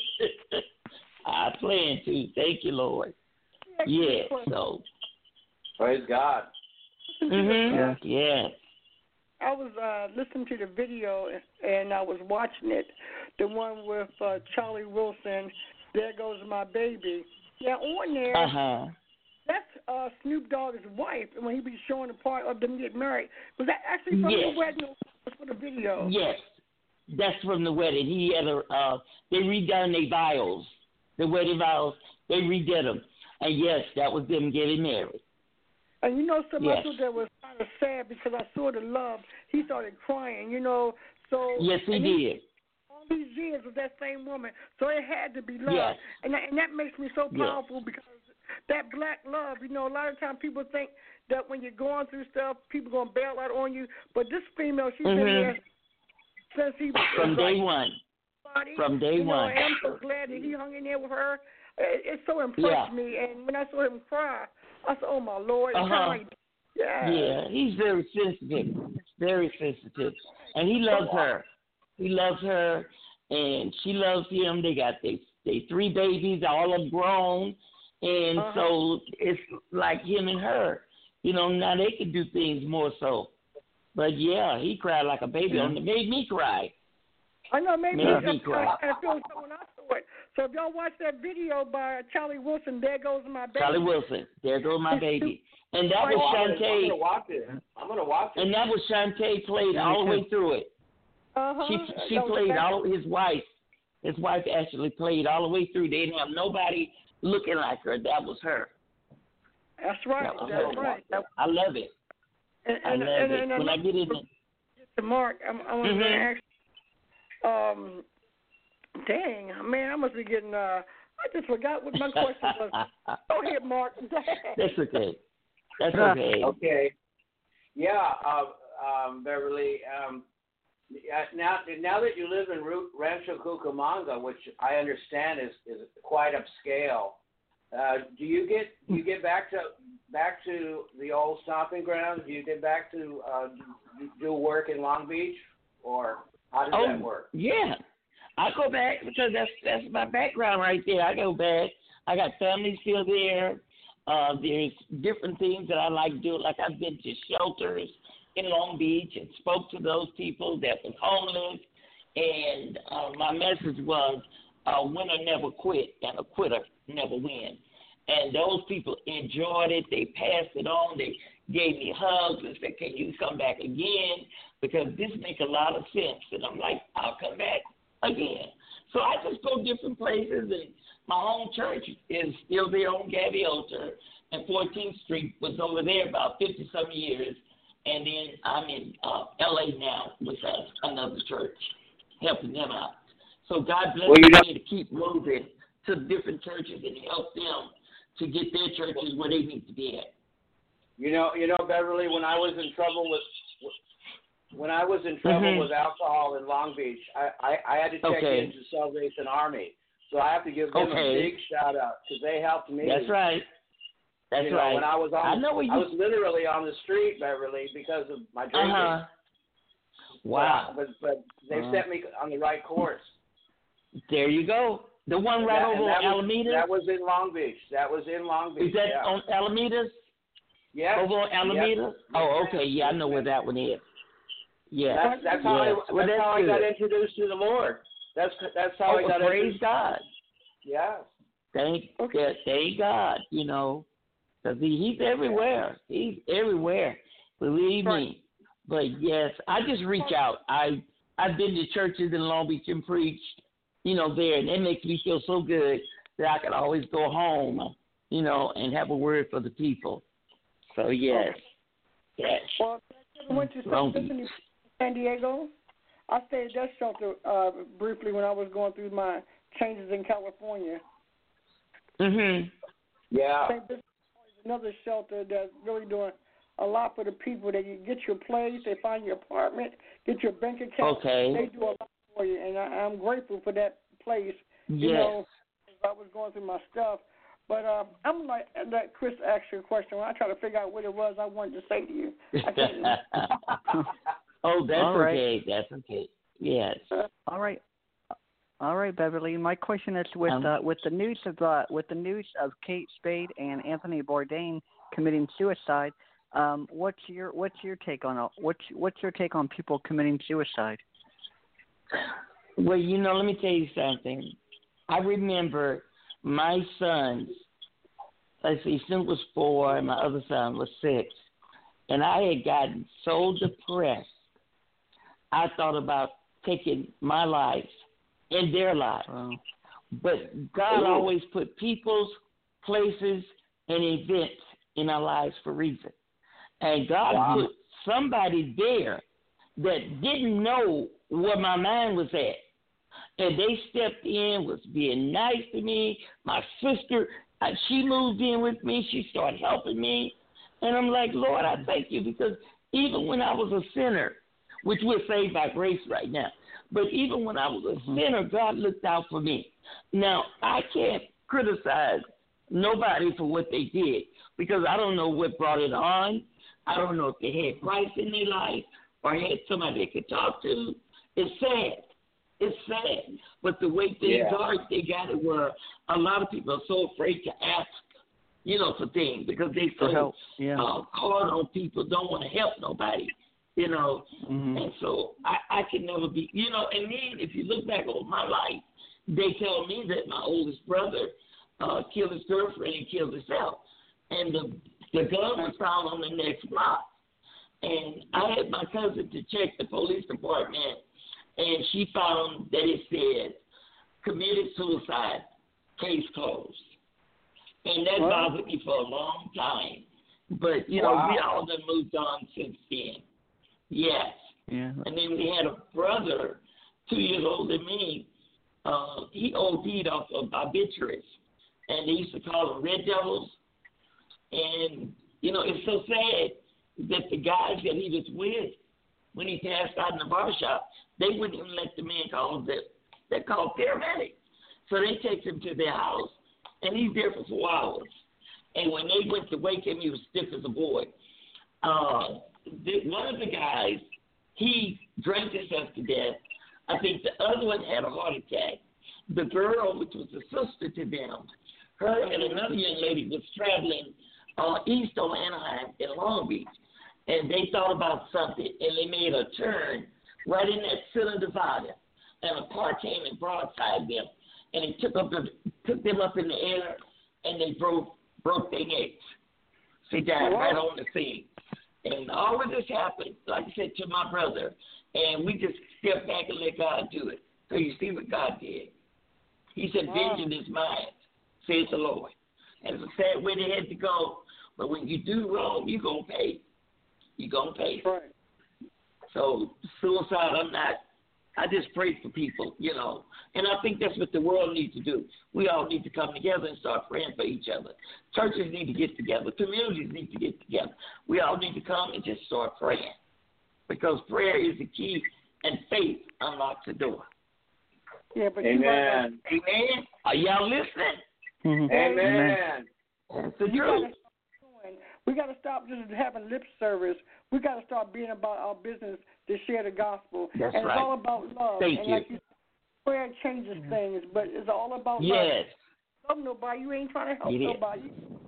D: I plan to. Thank you, Lord. Yeah, so.
E: Praise God.
D: Mm-hmm.
F: Yeah.
D: Yeah.
C: I was uh, listening to the video and I was watching it, the one with uh, Charlie Wilson. There Goes My Baby. Yeah, on there,
D: Uh-huh.
C: that's uh, Snoop Dogg's wife, and when he was showing the part of them getting married, was that actually from
D: Yes.
C: the wedding or was for the video?
D: Yes. That's from the wedding. He had a, uh, they redone their vows, the wedding vows. They redid them. And yes, that was them getting married.
C: And you know, something
D: Yes.
C: else that was kind of sad because I saw the love. He started crying, you know. So
D: Yes, he
C: and
D: did.
C: all these years with that same woman, so it had to be love.
D: Yes.
C: And that, and that makes me so
D: Yes.
C: powerful because that black love, you know, a lot of times people think that when you're going through stuff, people going to bail out on you. But this female, she's been
D: Mhm.
C: there since he was
D: From day
C: like,
D: one.
C: body.
D: From day
C: you know,
D: one.
C: And I'm so glad that he hung in there with her. It, it so impressed
D: Yeah.
C: me. And when I saw him cry, I said, oh, my Lord. It's
D: Uh-huh.
C: kind of like, yeah.
D: Yeah, he's very sensitive, very sensitive, and he loves her. He loves her, and she loves him. They got they they three babies, all of them grown, and
C: Uh-huh.
D: so it's like him and her. You know, now they can do things more so. But yeah, he cried like a baby.
F: Yeah.
D: On it made me cry.
C: I know, maybe
D: Made
C: I,
D: me cry.
C: I, I feel so when I saw it. So if y'all watch that video by Charlie Wilson, There Goes My Baby.
D: Charlie Wilson, There Goes My Baby, and that was
E: Oh, I'm gonna- I'm
D: Shantae,
E: gonna watch it. I'm gonna watch it.
D: and that was Shantae played
F: Yeah,
D: all the
F: me
D: way through it.
C: Uh-huh.
D: She she
C: That was
D: played
C: back-
D: all his wife. His wife actually played all the way through. They didn't have nobody looking like her. That was her.
C: That's right.
D: That was
C: That's
D: her.
C: right. That,
D: I love it.
C: and,
D: I
C: and,
D: love
C: and,
D: it.
C: and,
D: When I get in it.
C: to Mark, I'm, I'm going to
D: Mhm.
C: ask. Um, dang, man, I must be getting. Uh, I just forgot what my question was. Go ahead, Mark.
D: That's okay. That's okay.
E: Okay. Yeah, uh, um, Beverly. Um, yeah, now, now that you live in Ru- Rancho Cucamonga, which I understand is, is quite upscale, uh, do you get do you get back to back to the old stomping ground? Do you get back to uh, do work in Long Beach, or how does
D: oh,
E: that work?
D: Yeah, I go back because that's that's my background right there. I go back. I got family still there. Uh, there's different things that I like to do. Like I've been to shelters in Long Beach and spoke to those people that was homeless. And uh, my message was, a winner never quit and a quitter never wins. And those people enjoyed it. They passed it on. They gave me hugs and said, can you come back again? Because this makes a lot of sense. And I'm like, I'll come back again. So I just go different places. And my home church is still there on Gaviota. And fourteenth Street was over there about fifty-some years. And then I'm in uh, L A now with uh, another church, helping them out. So God bless
E: well, you know,
D: me to keep moving to different churches and help them to get their churches where they need to be at.
E: You know, you know, Beverly, when I was in trouble with when I was in trouble
D: mm-hmm.
E: with alcohol in Long Beach, I, I, I had to check
D: okay.
E: into Salvation Army. So I have to give them
D: okay.
E: a big shout out because they helped me.
D: That's right. That's
E: you know,
D: right.
E: When I was on,
D: I know where you...
E: I was literally on the street, Beverly, because of my drinking.
D: Uh-huh. Wow.
E: But but they uh-huh. set me on the right course.
D: There you go. The one right
E: that,
D: over on Alameda?
E: That was in Long Beach. That was in Long Beach.
D: Is that
E: yeah.
D: on Alameda?
E: Yeah.
D: Over on Alameda?
E: Yep.
D: Oh, okay. Yeah, I know where that one is. Yeah.
E: That's, that's how,
D: yes.
E: I,
D: well,
E: that's
D: that's
E: how I got introduced to the Lord. That's that's how
D: oh,
E: I got
D: well, praise
E: introduced.
D: God.
E: Yeah.
D: Thank,
C: okay.
D: thank God, you know, because he, he's everywhere. He's everywhere. Believe
C: right.
D: me. But, yes, I just reach out. I, I've been to churches in Long Beach and preached, you know, there, and it makes me feel so good that I can always go home, you know, and have a word for the people. So, yes. yes.
C: Well, I went to San, San Diego. I stayed at that shelter uh, briefly when I was going through my changes in California.
D: Mhm.
E: Yeah.
C: Saint Vincent is another shelter that's really doing a lot for the people. That you get your place, they find your apartment, get your bank account.
D: Okay.
C: They do a lot for you, and I, I'm grateful for that place.
D: Yes.
C: You know, as I was going through my stuff. But uh, I'm like, let Chris ask you a question. When I try to figure out what it was I wanted to say to you. I can't
D: oh, that's
F: All right.
D: okay. That's okay. Yes.
F: All right. All right, Beverly. My question is with
D: um,
F: uh, with the news of uh, with the news of Kate Spade and Anthony Bourdain committing suicide. Um, what's your what's your take on what's what's your take on people committing suicide?
D: Well, you know, let me tell you something. I remember my sons. Let's see, son was four, and my other son was six, and I had gotten so depressed. I thought about taking my life in their lives. Wow. But God Ooh. always put people's, places, and events in our lives for a reason. And God wow. put somebody there that didn't know where my mind was at. And they stepped in, was being nice to me. My sister, she moved in with me. She started helping me. And I'm like, Lord, I thank you, because even when I was a sinner, which we're saved by grace right now, but even when I was a sinner, God looked out for me. Now, I can't criticize nobody for what they did, because I don't know what brought it on. I don't know if they had Christ in their life or had somebody they could talk to. It's sad. It's sad. But the way things yeah. are, they got it where a lot of people are so afraid to ask, you know, for things, because they so
F: yeah.
D: uh, hard on people, don't want to help nobody. You know, mm-hmm. and so I, I can never be, you know, and then if you look back over my life, they tell me that my oldest brother uh, killed his girlfriend and killed himself. And the the gun was found on the next block. And I had my cousin to check the police department, and she found that it said, committed suicide, case closed. And that what? bothered me for a long time. But, you know, wow. we all done moved on since then. Yes.
F: Yeah.
D: And then we had a brother, two years older than me. Uh, he O D'd off of barbiturates, and they used to call them Red Devils. And, you know, it's so sad that the guys that he was with, when he passed out in the barbershop, they wouldn't even let the man call them. They called paramedics. So they take him to their house, and he's there for four hours. And when they went to wake him, he was stiff as a board. Uh, the, one of the guys, he drank himself to death. I think the other one had a heart attack. The girl, which was a sister to them, her and another young lady was traveling uh, east on Anaheim in Long Beach, and they thought about something, and they made a turn right in that center divider, and a car came and broadside them, and it took up the, took them up in the air, and they broke broke their necks. They died right on the scene. And all of this happened, like I said, to my brother, and we just stepped back and let God do it. So you see what God did. He said, wow. Vengeance is mine, says the Lord. And it's a sad way they had to go, but when you do wrong, you're going to pay. You're going to pay.
C: Right.
D: So suicide, I'm not, I just pray for people, you know. And I think that's what the world needs to do. We all need to come together and start praying for each other. Churches need to get together. Communities need to get together. We all need to come and just start praying, because prayer is the key, and faith unlocks the door.
C: Yeah, but
E: Amen.
C: You
D: Amen. Are y'all listening?
E: Mm-hmm. Amen.
D: That's the truth.
C: We got to stop just having lip service. We got to start being about our business to share the gospel.
D: That's
C: and
D: right.
C: It's all about love.
D: Thank
C: and
D: you.
C: Like you prayer changes mm-hmm. things, but it's all about
D: yes.
C: love. Love nobody. You ain't trying to help
D: it
C: nobody.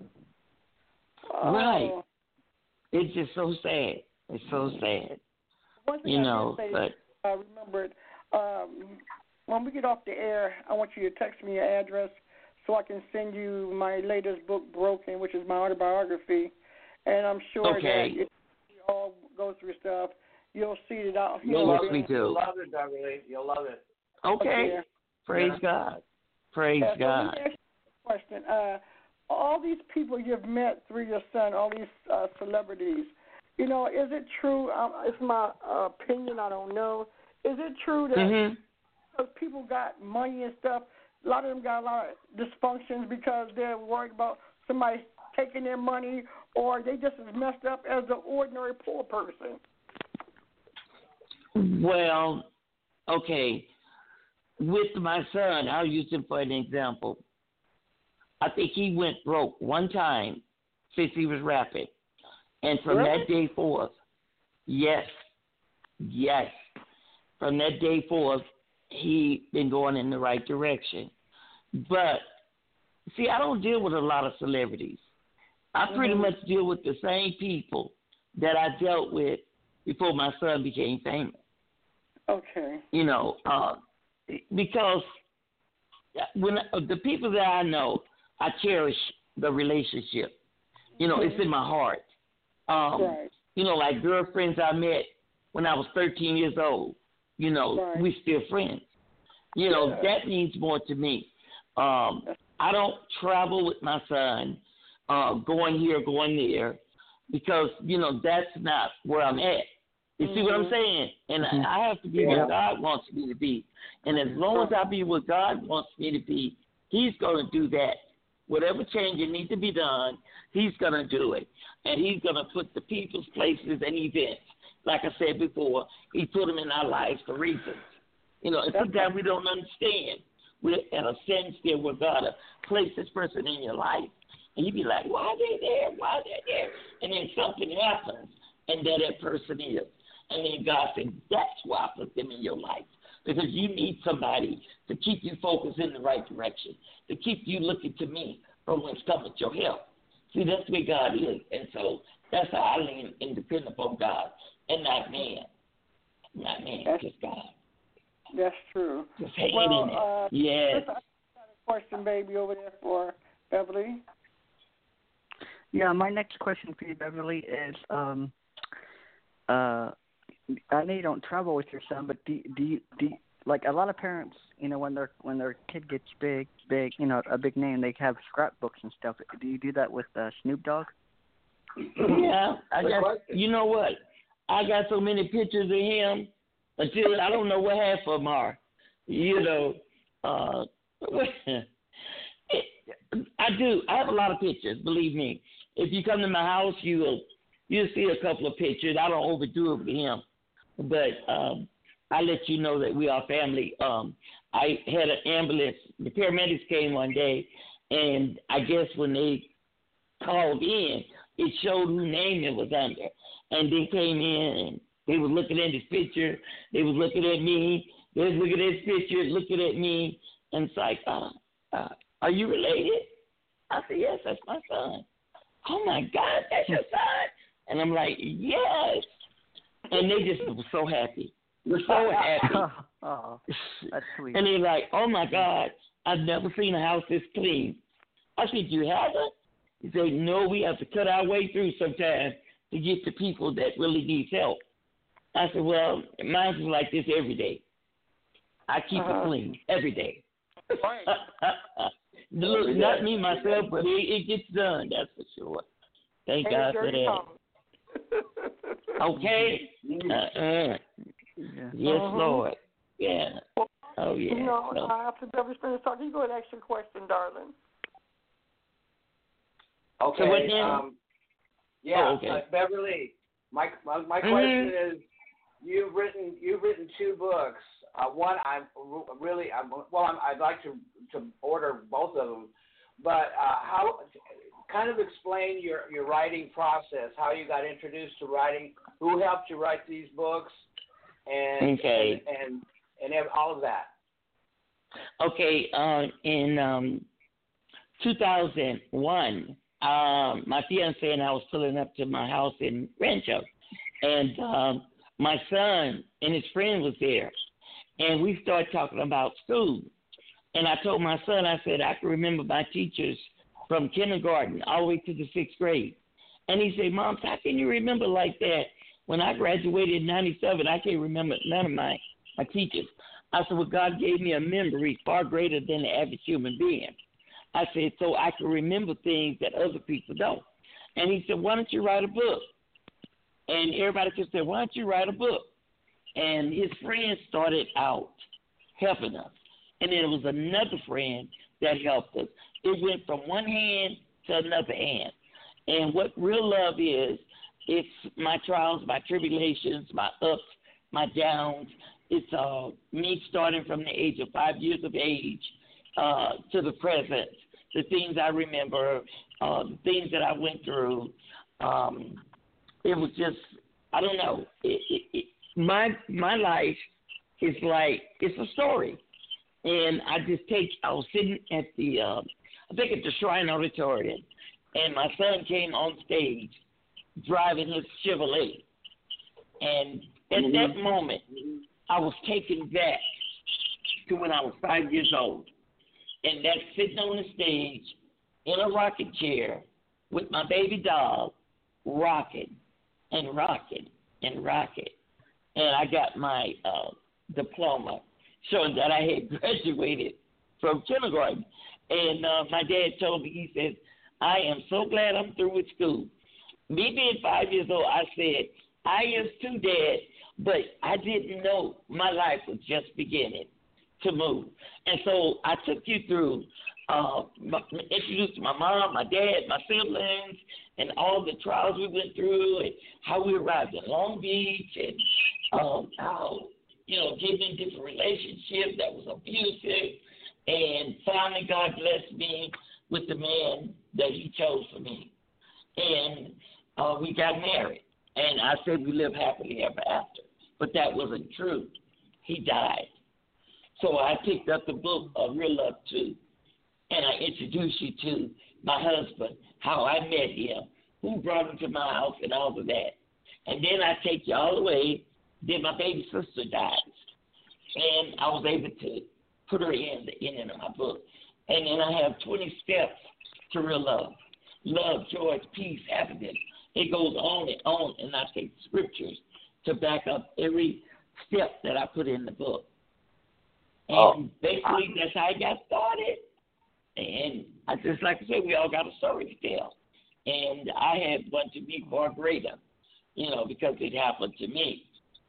D: Right.
C: Oh.
D: It's just so sad. It's so sad.
C: One thing
D: you
C: I
D: know,
C: say,
D: but
C: I remembered, um, when we get off the air, I want you to text me your address so I can send you my latest book, Broken, which is my autobiography. And I'm sure
D: okay.
C: that if you all go through stuff, you'll see it out.
D: You'll love me too.
E: You'll love it, Beverly. You'll love it.
D: Okay.
C: Yeah.
D: Praise
C: yeah.
D: God. Praise
C: yeah,
D: God.
C: So let me ask you a question. Uh, all these people you've met through your son, all these uh, celebrities, you know, is it true? Um, it's my uh, opinion. I don't know. Is it true that
D: mm-hmm.
C: because people got money and stuff, a lot of them got a lot of dysfunctions because they're worried about somebody taking their money, or they just as messed up as the ordinary poor person?
D: Well, okay. With my son, I'll use him for an example. I think he went broke one time since he was rapping. And from
C: really?
D: that day forth, yes, yes, from that day forth, he been going in the right direction. But, see, I don't deal with a lot of celebrities. I pretty mm-hmm. much deal with the same people that I dealt with before my son became famous.
C: Okay.
D: You know, uh, because when I, the people that I know, I cherish the relationship. You know, mm-hmm. it's in my heart. Um,
C: right.
D: You know, like girlfriends I met when I was thirteen years old. You know,
C: right.
D: we still friends. You know,
C: yeah.
D: that means more to me. Um, I don't travel with my son, uh, going here, going there, because, you know, that's not where I'm at. You mm-hmm. see what I'm saying? And mm-hmm. I have to be yeah. where God wants me to be. And as long as I be where God wants me to be, he's going to do that. Whatever change that needs to be done, he's going to do it. And he's going to put the people's places and events. Like I said before, he put them in our lives for reasons. You know, and sometimes we don't understand. We're at a sense there where God placed this person in your life. And you be like, why are they there? Why are they there? And then something happens, and there that person is. And then God said, that's why I put them in your life. Because you need somebody to keep you focused in the right direction, to keep you looking to me from whence cometh your help. See, that's where God is. And so that's how I lean and depend upon God, and not man. Not man, that's, just God.
C: That's true.
D: Just hang
C: well,
D: in there.
C: Uh,
D: yes.
C: I got a question, baby, over there for Beverly.
F: Yeah, my next question for you, Beverly, is um, uh, I know you don't travel with your son, but do do you, do you, like a lot of parents, you know, when their when their kid gets big, big, you know, a big name, they have scrapbooks and stuff. Do you do that with uh, Snoop Dogg?
D: Yeah, I got. You know what? I got so many pictures of him until I don't know what half of them are. You know, uh, I do. I have a lot of pictures. Believe me. If you come to my house, you will you'll see a couple of pictures. I don't overdo it with him, but um, I let you know that we are family. Um, I had an ambulance. The paramedics came one day, and I guess when they called in, it showed whose name it was under. And they came in and they were looking at his picture. They was looking at me. They was looking at his picture, looking at me. And it's like, uh, uh, are you related? I said, yes, that's my son. Oh, my God, that's your son? And I'm like, yes. And they just were so happy. We're so happy.
F: Oh, that's sweet.
D: And they're like, oh, my God, I've never seen a house this clean. I said, you haven't? He said, no, we have to cut our way through sometimes to get to people that really need help. I said, well, mine's is like this every day. I keep uh-huh. it clean every day. Look, not me myself, but it, it gets done, that's for sure. Thank
C: and
D: God for that. Okay? Uh-uh. Yeah. Yes, uh-huh. Lord. Yeah. Oh, yeah.
C: You know,
D: so.
C: after Beverly Springs talking, you go ahead and ask your question, darling.
E: Okay.
D: So what now?
E: Um, yeah,
D: oh, okay.
E: uh, Beverly. My my, my
D: mm-hmm.
E: question is, you've written you've written two books. Uh, one, I'm really I'm, well. I'm, I'd like to to order both of them, but uh, how kind of explain your, your writing process, how you got introduced to writing, who helped you write these books, and
D: okay.
E: and and, and all of that.
D: Okay. Uh, in um, two thousand one. Um, my fiance and I was pulling up to my house in Rancho, and um, my son and his friend was there, and we started talking about school. And I told my son, I said, I can remember my teachers from kindergarten all the way to the sixth grade. And he said, Mom, how can you remember like that? When I graduated in ninety-seven, I can't remember none of my, my teachers. I said, well, God gave me a memory far greater than the average human being. I said, so I can remember things that other people don't. And he said, why don't you write a book? And everybody just said, why don't you write a book? And his friend started out helping us. And then there was another friend that helped us. It went from one hand to another hand. And what real love is, it's my trials, my tribulations, my ups, my downs. It's uh, me starting from the age of five years of age uh, to the present. The things I remember, uh, the things that I went through, um, it was just, I don't know. It, it, it, my my life is like, it's a story. And I just take, I was sitting at the, uh, I think at the Shrine Auditorium, and my son came on stage driving his Chevrolet. And at mm-hmm. that moment, I was taken back to when I was five years old. And that's sitting on the stage in a rocking chair with my baby doll, rocking and rocking and rocking. And I got my uh, diploma showing that I had graduated from kindergarten. And uh, my dad told me, he said, I am so glad I'm through with school. Me being five years old, I said, I am too, Dad, but I didn't know my life was just beginning to move. And so I took you through, uh, my, introduced my mom, my dad, my siblings, and all the trials we went through, and how we arrived in Long Beach, and um, how, you know, getting in different relationships that was abusive. And finally, God blessed me with the man that he chose for me. And uh, we got married. And I said we lived happily ever after. But that wasn't true. He died. So I picked up the book of Real Love two, and I introduced you to my husband, how I met him, who brought him to my house, and all of that. And then I take you all the way. Then my baby sister dies, and I was able to put her in the in my book. And then I have twenty steps to real love. Love, joy, peace, happiness. It goes on and on, and I take scriptures to back up every step that I put in the book. And oh. basically, that's how I got started. And I just like I said, we all got a story to tell. And I had one to be far greater, you know, because it happened to me.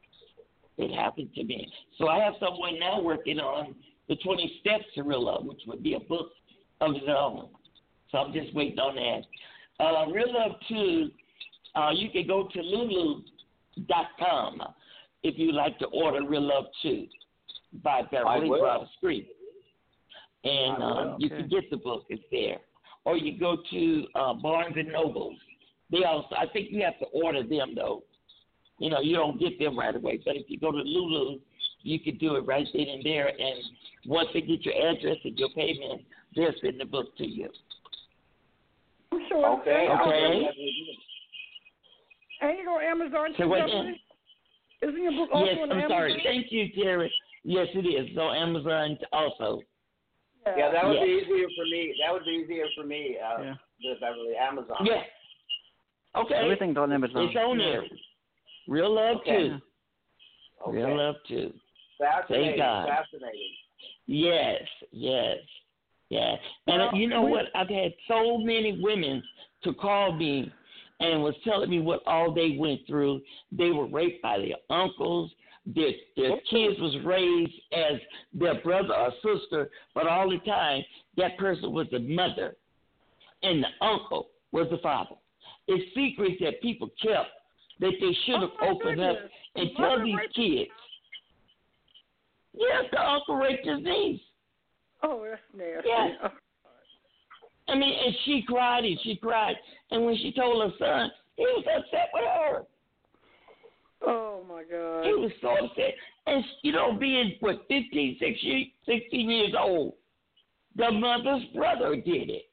D: It happened to me. So I have someone now working on the twenty steps to real love, which would be a book of its own. So I'm just waiting on that. Uh, Real Love two, uh, you can go to lulu dot com if you'd like to order Real Love two by Beverly Brothers Street. And uh, you can get the book. It's there. or you go to uh, Barnes and Nobles. They also, I think you have to order them though. You know, you don't get them right away. But if you go to Lulu, you can do it right then and there. And once they get your address and your payment, they'll send the book to you.
C: I'm sure.
E: Okay.
D: Okay.
C: And you go Amazon
D: So
C: too,
D: what,
C: Beverly? Isn't your book also
D: yes,
C: on
D: I'm
C: Amazon?
D: sorry. Thank you, Terry. Yes, it is. So Amazon also.
E: Yeah, that would
D: Yes.
E: be easier for me. That would be easier for me. Uh,
F: Yeah.
E: the Beverly Amazon.
D: Yeah. Okay.
F: Everything's on Amazon.
D: It's on there. Real love
E: Okay.
D: too.
E: Okay.
D: Real love too.
E: Fascinating.
D: Thank God.
E: Fascinating.
D: Yes, yes, yes. And uh, you know what? I've had so many women to call me and was telling me what all they went through. They were raped by their uncles. Their, their kids was raised as their brother or sister, but all the time that person was the mother and the uncle was the father. It's secrets that people kept that they should have
C: Oh, my
D: opened up
C: goodness.
D: and
C: The
D: tell
C: mother
D: these
C: raped-
D: kids. Yes, the uncle raped his niece.
C: Oh, that's nasty.
D: Yes. I mean, and she cried and she cried. And when she told her son, he was upset with her.
C: Oh, my God.
D: He was so upset. And, you know, being, what, fifteen, sixteen, sixteen years old, the mother's brother did it.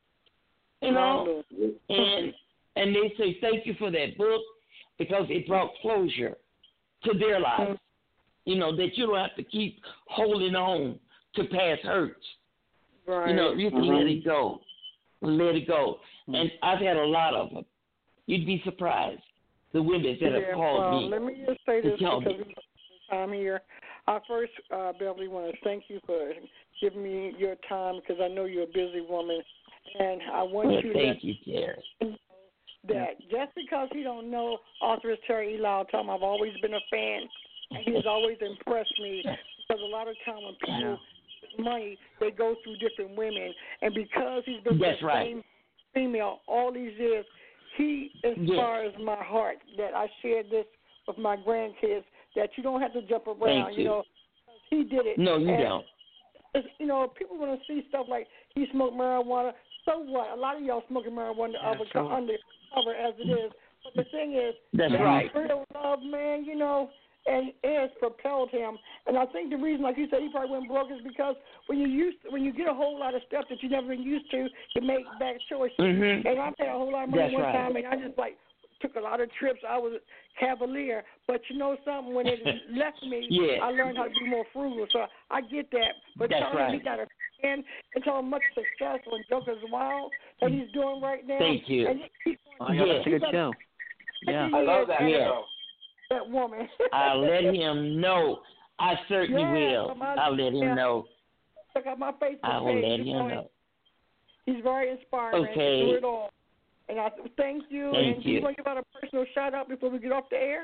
D: You know? And and they say, thank you for that book because it brought closure to their lives. You know, that you don't have to keep holding on to past hurts.
C: Right.
D: You know, you can
C: Mhm.
D: let it go. Let it go. And I've had a lot of them. You'd be surprised, the women that
C: yeah,
D: have called
C: well,
D: me.
C: let me just say
D: to
C: this
D: tell
C: because
D: me.
C: we have time here. I first, uh, Beverly, want to thank you for giving me your time because I know you're a busy woman. And I want
D: Well,
C: you to
D: thank
C: let
D: you, Terry.
C: know that just because he don't know author Terry Eli, Tom, I've always been a fan. And he has always impressed me because a lot of time when people get money, they go through different women. And because he's been
D: That's
C: the
D: right.
C: same female all these years, he inspires my heart that I shared this with my grandkids, that you don't have to jump around,
D: Thank
C: you
D: you.
C: know. He did it.
D: No, you
C: and
D: don't.
C: it's, you know, people want to see stuff like he smoked marijuana. So what? A lot of y'all smoking marijuana
F: Yeah,
C: under,
F: sure.
C: under cover as it is. But the thing is,
D: That's
C: that
D: right.
C: real love, man, you know, and it has propelled him. And I think the reason, like you said, he probably went broke is because when you used, when you get a whole lot of stuff that you've never been used to, you make bad choices.
D: Mhm.
C: And I paid a whole lot of money
D: That's
C: one
D: right.
C: time, and I just like took a lot of trips. I was cavalier, but you know something? When it left me,
D: Yeah.
C: I learned how to be more frugal. So I get that. But
D: That's
C: tell him he
D: right.
C: got a and and tell him much success on Joker's Wild that he's doing right now.
D: Thank you.
C: And he,
F: Oh, yeah, that's a good show. Yeah.
E: I love that
D: Yeah.
E: show.
C: that woman.
D: I'll let him know. I certainly
C: Yeah,
D: will.
C: my-
D: I'll let him
C: yeah.
D: know.
C: Check out my Facebook
D: I will
C: page.
D: let
C: you
D: him
C: know,
D: know.
C: He's very inspiring.
D: Okay.
C: Do it all. And I thank you.
D: Thank
C: and do you
D: you.
C: want to give out a personal shout out before we get off the air?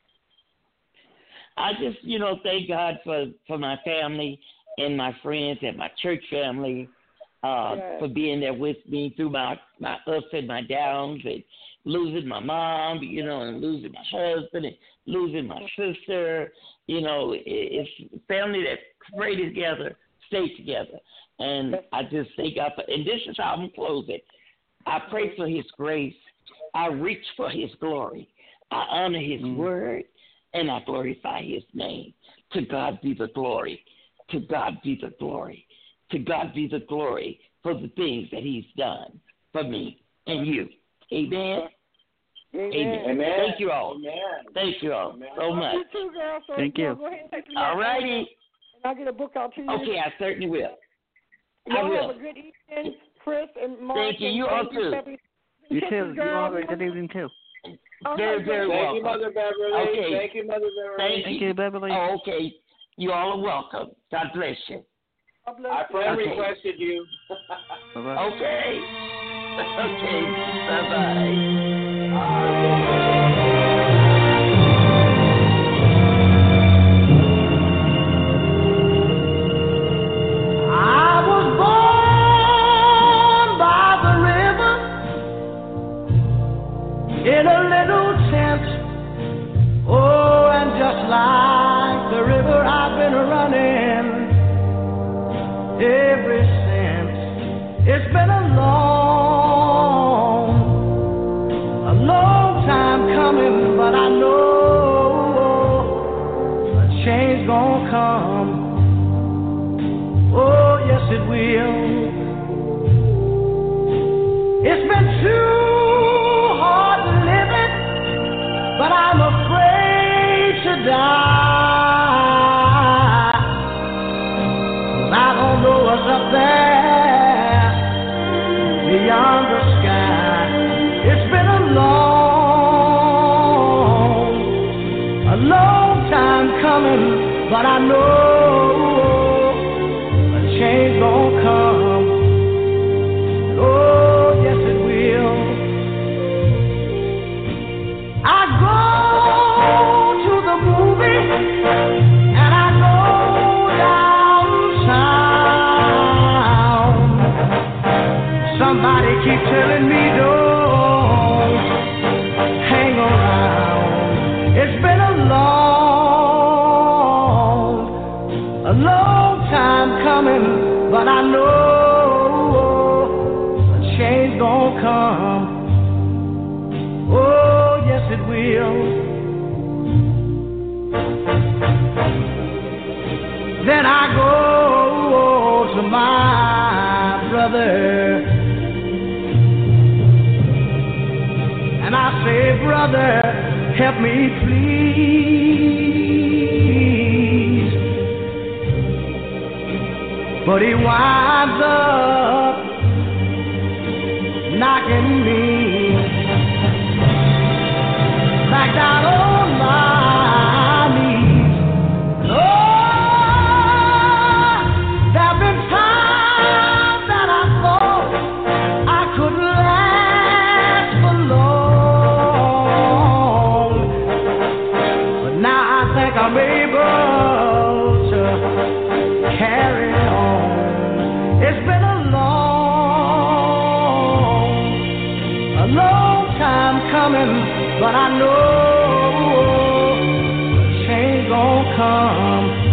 D: I just, you know, thank God for, for my family and my friends and my church family uh,
C: Yes.
D: for being there with me through my, my ups and my downs and losing my mom, you know, and losing my husband and losing my sister. You know, it, it's family that pray together, stay together. And I just thank God for, and this is how I'm closing. I pray for his grace. I reach for his glory. I honor his
F: Mm.
D: word, and I glorify his name. To God be the glory. To God be the glory. To God be the glory for the things that he's done for me and you. Amen.
C: Amen.
D: Amen.
E: Amen.
D: Thank you all.
E: Amen.
D: Thank you all
E: Amen.
D: so much.
C: You too, girl. So
F: Thank you.
C: Go ahead and take me
D: All
C: out.
D: righty.
C: And I'll get a book out to you.
D: Okay, I certainly will. I
C: Y'all
D: will.
C: have a good evening, Chris and Mark.
D: Thank you.
C: and
D: You all
C: thank
D: too.
C: Stephanie.
F: You
C: Kisses,
F: too. You
C: girl.
F: all have a good evening, too.
C: All
D: Very,
C: right,
D: very
C: girl.
E: Thank
D: welcome.
E: you, Mother Beverly.
D: Okay.
E: Thank you, Mother Beverly.
D: Thank
F: Thank you, Beverly.
D: Oh, okay. You all are welcome. God bless you.
C: God bless
E: I
C: you.
E: friend
D: Okay.
E: requested you.
F: Bye-bye.
D: Okay. Okay. Bye-bye.
G: I was born by the river in a little tent. Oh, and just like the river, I've been running ever since. It's been a long gonna come. Oh, yes, it will. It's been too hard living, but I'm afraid to die. 'Cause I don't know what's up there beyond the sky. It's been a long, a long time coming, but I know a change gonna come. Oh, yes it will. I go to the movie and I go downtown. Somebody keep telling me don't hang around. It's been a long, a long time coming, but I know a change gonna come. Oh, yes it will. Then I go to my brother and I say, brother, help me please. But he winds up knocking me back down on my knees. Oh, there've been times that I thought I could last for long, but now I think I'm able to carry on. It's been a long, a long time coming, but I know a change gonna come.